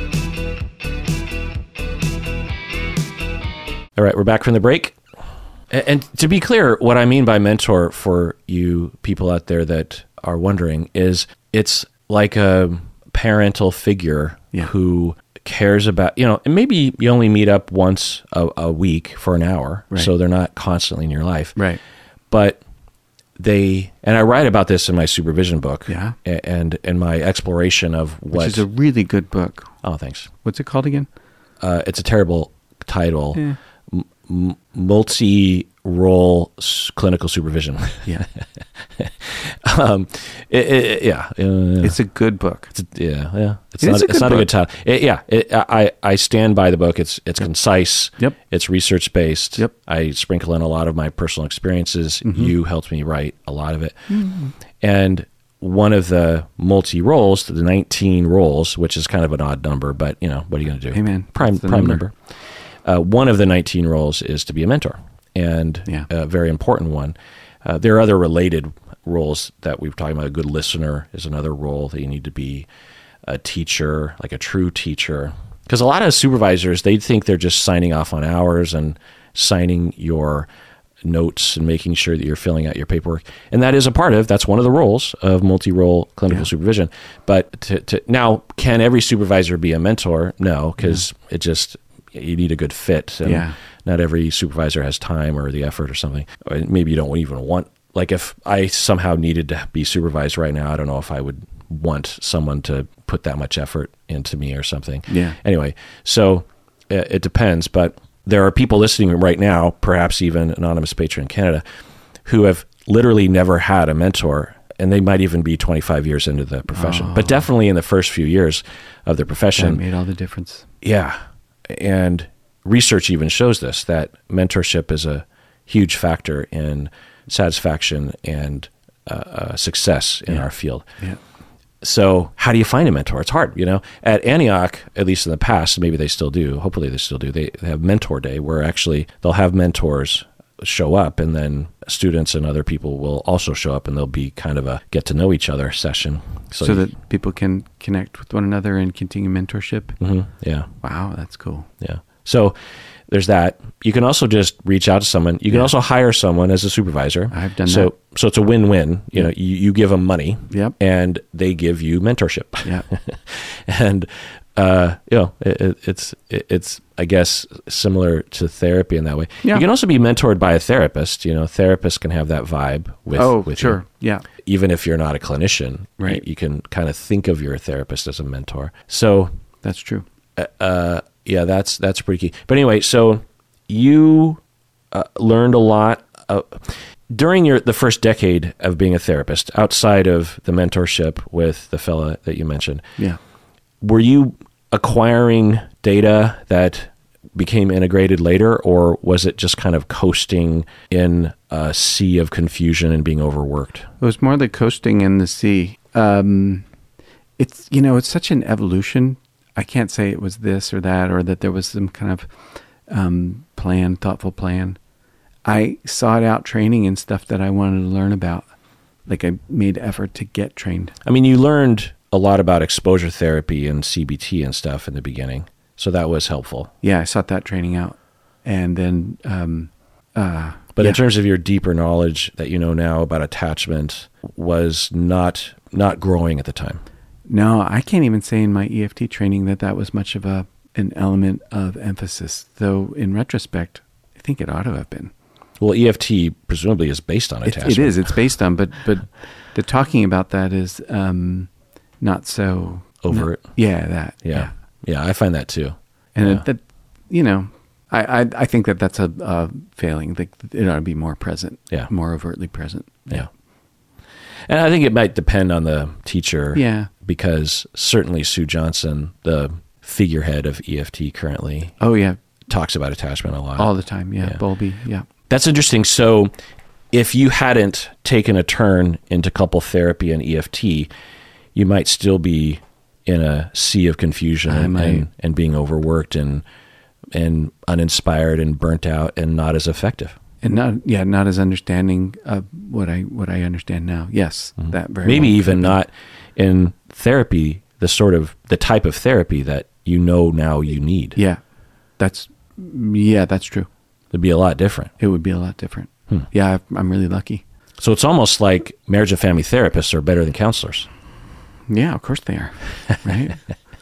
All right, we're back from the break. And to be clear, what I mean by mentor for you people out there that are wondering is it's like a parental figure yeah. who cares about, you know, and maybe you only meet up once a, a week for an hour, right. so they're not constantly in your life. Right. But they, and I write about this in my supervision book, yeah, and in my exploration of what... Which is a really good book. Oh, thanks. What's it called again? Uh, it's a terrible title. Yeah. M- multi-role s- clinical supervision. Yeah. um, it, it, yeah. Uh, it's a good book. It's a, yeah. Yeah. It's it not, is a it's good not book. a good title. It, yeah. It, I, I stand by the book. It's, it's yep. concise. Yep. It's research-based. Yep. I sprinkle in a lot of my personal experiences. Mm-hmm. You helped me write a lot of it. Mm-hmm. And one of the multi-roles, the nineteen roles, which is kind of an odd number, but you know, what are you going to do? Hey man, prime, prime number. number. Uh, one of the nineteen roles is to be a mentor, and yeah. a very important one. Uh, there are other related roles that we've talked about. A good listener is another role that you need to be. A teacher, like a true teacher. Because a lot of supervisors, they think they're just signing off on hours and signing your notes and making sure that you're filling out your paperwork. And that is a part of, that's one of the roles of multi-role clinical yeah. supervision. But to, to, now, can every supervisor be a mentor? No, because yeah. it just... you need a good fit, and yeah. not every supervisor has time or the effort or something. Or maybe you don't even want, like if I somehow needed to be supervised right now, I don't know if I would want someone to put that much effort into me or something. Yeah. Anyway, so it, it depends, but there are people listening right now, perhaps even Anonymous Patron in Canada, who have literally never had a mentor and they might even be twenty-five years into the profession. Oh. But definitely in the first few years of the profession. That made all the difference. Yeah. And research even shows this, that mentorship is a huge factor in satisfaction and uh, uh, success in Yeah. our field. Yeah. So how do you find a mentor? It's hard, you know. At Antioch, at least in the past, maybe they still do, hopefully they still do, they they have Mentor Day where actually they'll have mentors show up, and then students and other people will also show up, and there'll be kind of a get to know each other session. So, So, you- that people can connect with one another and continue mentorship. Mhm, yeah. Wow, that's cool. Yeah. So there's that. You can also just reach out to someone. You can Yeah. also hire someone as a supervisor. I've done so, that. So it's a win-win. You know, you, you give them money, Yep. and they give you mentorship. Yeah. And uh, you know, it, it, it's it, it's I guess similar to therapy in that way. Yeah. You can also be mentored by a therapist. You know, therapists can have that vibe with. oh, with sure. you. Yeah. Even if you're not a clinician, Right. You, you can kind of think of your therapist as a mentor. So. That's true. Uh, yeah, that's that's pretty key. But anyway, so you uh, learned a lot uh, during your the first decade of being a therapist, outside of the mentorship with the fella that you mentioned. Yeah. Were you acquiring data that became integrated later, or was it just kind of coasting in a sea of confusion and being overworked? It was more the coasting in the sea. Um, it's, you know, it's such an evolution. I can't say it was this or that, or that there was some kind of um, plan, thoughtful plan. I sought out training and stuff that I wanted to learn about. Like I made effort to get trained. I mean, you learned a lot about exposure therapy and C B T and stuff in the beginning, so that was helpful. Yeah, I sought that training out. And then, um, uh, But yeah. in terms of your deeper knowledge that you know now about attachment was not not growing at the time. No, I can't even say in my E F T training that that was much of a an element of emphasis, though in retrospect, I think it ought to have been. Well, E F T presumably is based on It, attachment. it is. It's based on, but but the talking about that is um, not so Overt. no- yeah, that. Yeah. yeah, I find that too. And Yeah. it, that, you know, I, I I think that that's a, a failing. Like, it ought to be more present. Yeah. more overtly present. Yeah. And I think it might depend on the teacher. Yeah. Because certainly Sue Johnson, the figurehead of E F T currently, Oh yeah, talks about attachment a lot. all the time. Yeah, Yeah. Bowlby. Yeah. That's interesting. So if you hadn't taken a turn into couple therapy and E F T, you might still be in a sea of confusion I and, might. and, and being overworked and and uninspired and burnt out and not as effective. And not yeah, not as understanding of what I what I understand now. Yes, that very Maybe well even could be. not in therapy, the sort of the type of therapy that you know now you need. Yeah, that's yeah, that's true. It'd be a lot different. It would be a lot different. Hmm. Yeah, I'm really lucky. So it's almost like marriage and family therapists are better than counselors. Yeah, of course they are. Right.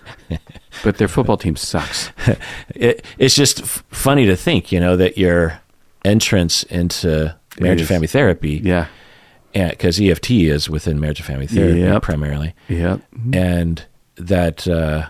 But their football team sucks. It, it's just f- funny to think, you know, that your entrance into marriage and is. family therapy, Yeah. because E F T is within marriage and family therapy Yep. primarily, Yep. and that uh,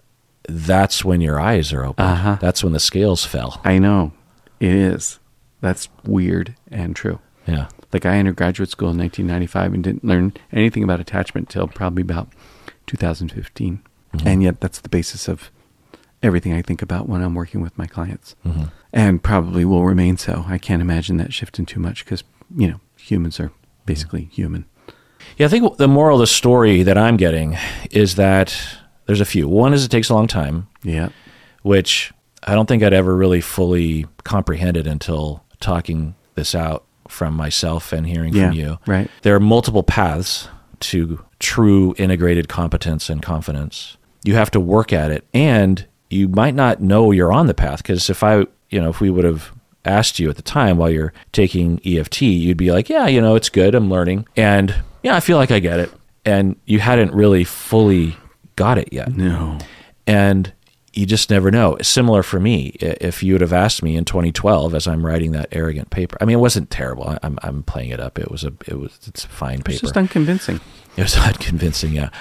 that's when your eyes are open. Uh-huh. That's when the scales fell. I know. It is. That's weird and true. Yeah. Like, I entered graduate school in nineteen ninety-five and didn't learn anything about attachment till probably about two thousand fifteen. Mhm. And yet that's the basis of everything I think about when I'm working with my clients. Mhm. And probably will remain so. I can't imagine that shifting too much because, you know, humans are basically human. Yeah, I think the moral of the story that I'm getting is that there's a few. One is it takes a long time, Yeah. which I don't think I'd ever really fully comprehended until talking this out from myself and hearing Yeah. from you. Right. There are multiple paths to true integrated competence and confidence. You have to work at it, and you might not know you're on the path, because if I, you know, if we would have asked you at the time while you're taking E F T, you'd be like, yeah, you know, it's good. I'm learning. And yeah, I feel like I get it. And you hadn't really fully got it yet. No. And you just never know. Similar for me, I- if you would have asked me in twenty twelve as I'm writing that arrogant paper, I mean, it wasn't terrible. I- I'm I'm playing it up. It was a it was it's a fine It's paper. just unconvincing. It was not convincing. Yeah,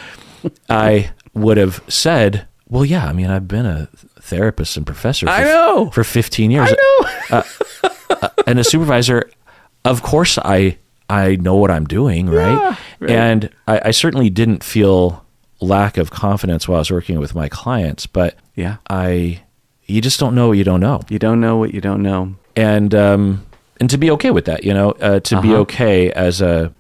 I would have said, well, yeah. I mean, I've been a therapist and professor. For, I know. for fifteen years. I know. uh, uh, and a supervisor. Of course, I I know what I'm doing, right? Yeah, right. And I, I certainly didn't feel lack of confidence while I was working with my clients, but Yeah. I, you just don't know what you don't know. You don't know what you don't know. And, um, and to be okay with that, you know, uh, to be Uh-huh. okay as a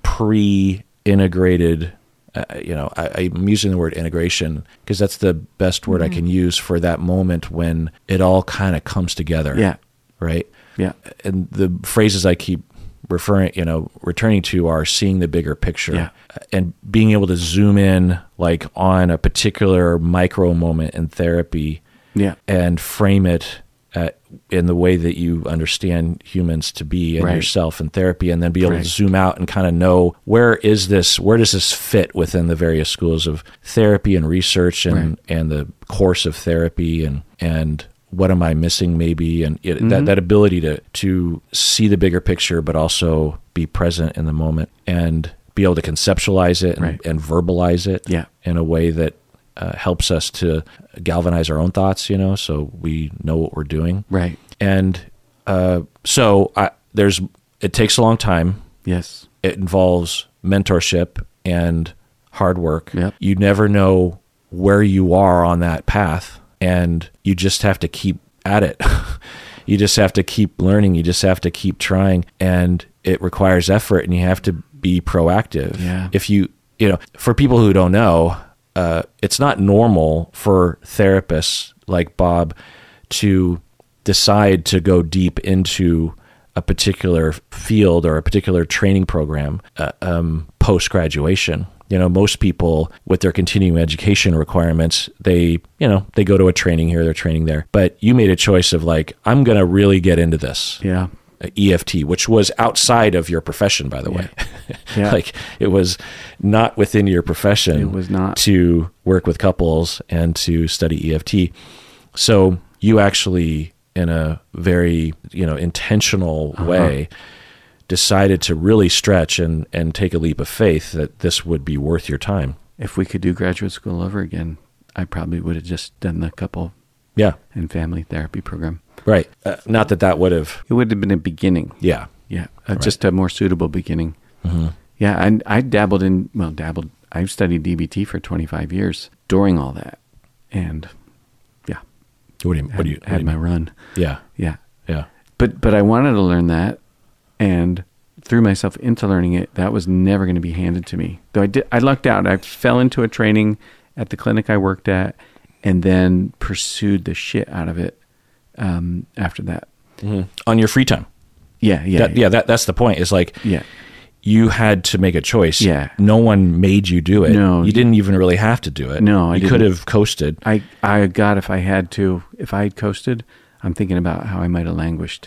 pre-integrated, uh, you know, I, I'm using the word integration because that's the best word Mm-hmm. I can use for that moment when it all kind of comes together. Yeah. Right. Yeah. And the phrases I keep referring, you know, returning to are seeing the bigger picture Yeah. and being able to zoom in like on a particular micro moment in therapy Yeah. and frame it uh, in the way that you understand humans to be and Right. yourself in therapy, and then be able Right. to zoom out and kind of know where is this, where does this fit within the various schools of therapy and research and, Right. and the course of therapy, and, and what am I missing maybe? And it, Mm-hmm. that, that ability to, to see the bigger picture, but also be present in the moment and be able to conceptualize it and, Right. and verbalize it Yeah. in a way that uh, helps us to galvanize our own thoughts, you know, so we know what we're doing. Right. And uh, so I, there's, it takes a long time. Yes. It involves mentorship and hard work. Yep. You never know where you are on that path, and you just have to keep at it. You just have to keep learning. You just have to keep trying, and it requires effort, and you have to be proactive. Yeah. If you, you know, for people who don't know, uh, it's not normal for therapists like Bob to decide to go deep into a particular field or a particular training program uh, um, post-graduation. You know, most people with their continuing education requirements, they, you know, they go to a training here, they're training there. But you made a choice of like, I'm going to really get into this. Yeah. E F T, which was outside of your profession, by the way. Yeah. Like it was not within your profession. It was not. To work with couples and to study E F T. So you actually, in a very, you know, intentional Uh-huh. way, decided to really stretch and, and take a leap of faith that this would be worth your time. If we could do graduate school over again, I probably would have just done the couple Yeah, and family therapy program. right. Uh, not that that would have, It would have been a beginning. yeah. Yeah. Uh, Just a more suitable beginning. Mm-hmm. Yeah. And I dabbled in, well, dabbled, I've studied D B T for twenty-five years during all that. And yeah. What do you, Had, what do you, what do had you my mean? run. Yeah, Yeah. yeah. But, but I wanted to learn that and threw myself into learning it. That was never going to be handed to me. Though I did, I lucked out. I fell into a training at the clinic I worked at and then pursued the shit out of it um, after that. Mm-hmm. On your free time. Yeah. Yeah. That, yeah, that that's the point. Is like, Yeah. you had to make a choice. Yeah. No one made you do it. No. You didn't even really have to do it. No, I You could didn't. have coasted. I, I got, if I had to, if I had coasted, I'm thinking about how I might have languished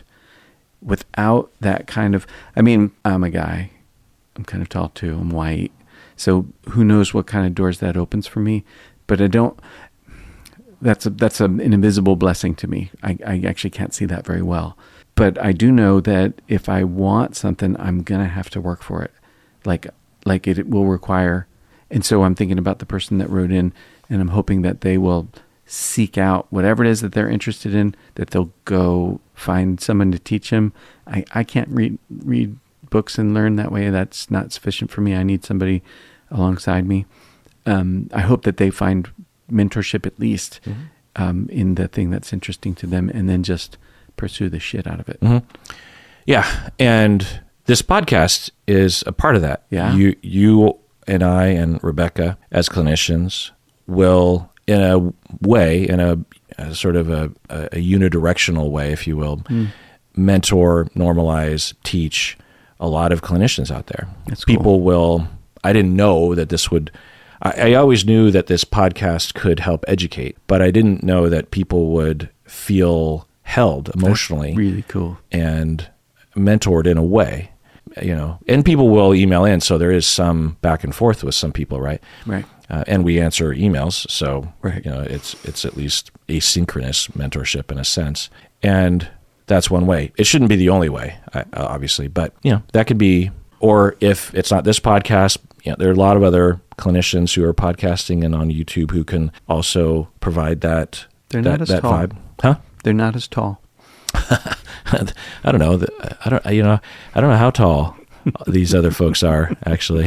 without that kind of, I mean, I'm a guy, I'm kind of tall too, I'm white. So who knows what kind of doors that opens for me, but I don't, that's a, that's a, an invisible blessing to me. I, I actually can't see that very well, but I do know that if I want something, I'm going to have to work for it. Like, like it will require. And so I'm thinking about the person that wrote in, and I'm hoping that they will seek out whatever it is that they're interested in, that they'll go find someone to teach them. I, I can't read, read books and learn that way. That's not sufficient for me. I need somebody alongside me. Um, I hope that they find mentorship at least Mm-hmm. um, in the thing that's interesting to them, and then just pursue the shit out of it. Mm-hmm. Yeah. And this podcast is a part of that. Yeah. You, you and I and Rebecca as clinicians will, in a way, in a, a sort of a, a unidirectional way, if you will, mm. mentor, normalize, teach a lot of clinicians out there. That's cool. People will, I didn't know that this would, I, I always knew that this podcast could help educate, but I didn't know that people would feel held emotionally. That's really cool. And mentored in a way, you know, and people will email in. So there is some back and forth with some people, right? Right. Uh, and we answer emails. So, right. you know, it's, it's at least asynchronous mentorship in a sense. And that's one way. It shouldn't be the only way, obviously, but you know, that could be, or if it's not this podcast, you know, there are a lot of other clinicians who are podcasting and on YouTube who can also provide that, They're that, not as that tall. vibe. Huh? They're not as tall. I don't know. I don't, you know, I don't know how tall. these other folks are, actually.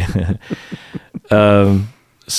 um,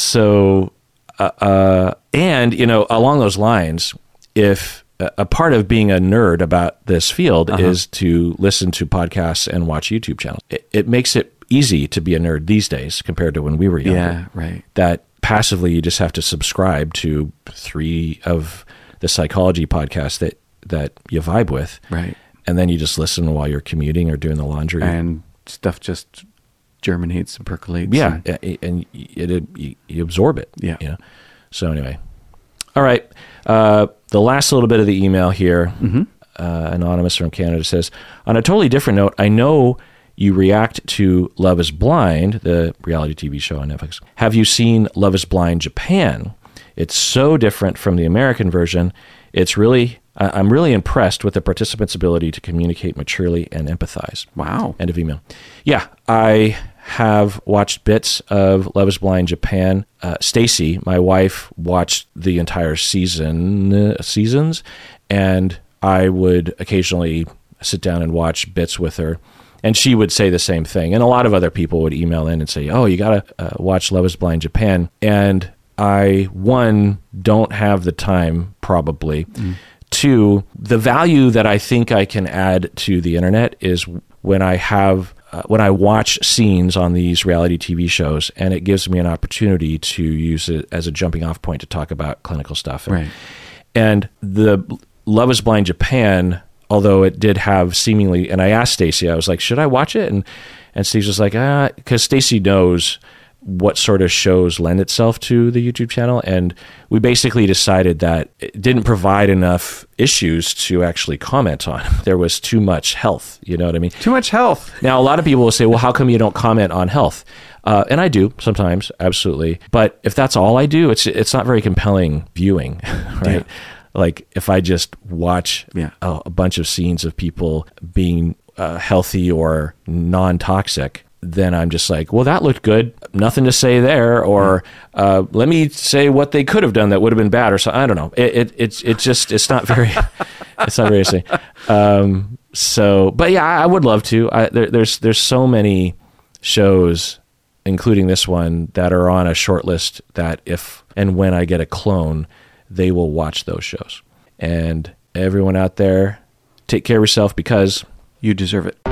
so, uh, uh, and, you know, along those lines, if a, a part of being a nerd about this field uh-huh. is to listen to podcasts and watch YouTube channels, it, it makes it easy to be a nerd these days compared to when we were younger. Yeah, right. That passively you just have to subscribe to three of the psychology podcasts that, that you vibe with. Right. And then you just listen while you're commuting or doing the laundry. And stuff just germinates and percolates. Yeah. And, And, and it, it, you, you absorb it. Yeah. You know? So anyway. All right. Uh, the last little bit of the email here, mm-hmm. uh, Anonymous from Canada says, on a totally different note, I know you react to Love is Blind, the reality T V show on Netflix. Have you seen Love is Blind Japan? It's so different from the American version. It's really, I'm really impressed with the participants' ability to communicate maturely and empathize. Wow. End of email. Yeah, I have watched bits of Love is Blind Japan. Uh, Stacy, my wife, watched the entire season, uh, seasons, and I would occasionally sit down and watch bits with her. And she would say the same thing. And a lot of other people would email in and say, oh, you got to uh, watch Love is Blind Japan. And I, one, don't have the time, probably. Mm. Two, the value that I think I can add to the internet is when I have, uh, when I watch scenes on these reality T V shows, and it gives me an opportunity to use it as a jumping off point to talk about clinical stuff. And, right. and the Love is Blind Japan, although it did have seemingly, and I asked Stacy, I was like, should I watch it? And and Steve was like, ah, because Stacy knows what sort of shows lend itself to the YouTube channel. And we basically decided that it didn't provide enough issues to actually comment on. There was too much health, you know what I mean? Too much health. Now, a lot of people will say, well, how come you don't comment on health? Uh, and I do sometimes, absolutely. But if that's all I do, it's it's not very compelling viewing, right? Yeah. Like if I just watch yeah. a, a bunch of scenes of people being uh, healthy or non-toxic, then I'm just like, well, that looked good. Nothing to say there. Or uh, let me say what they could have done that would have been bad. Or so I don't know. It it it's it just it's not very it's not very interesting. Um, so, but yeah, I would love to. I, there, there's there's so many shows, including this one, that are on a short list that if and when I get a clone, they will watch those shows. And everyone out there, take care of yourself because you deserve it.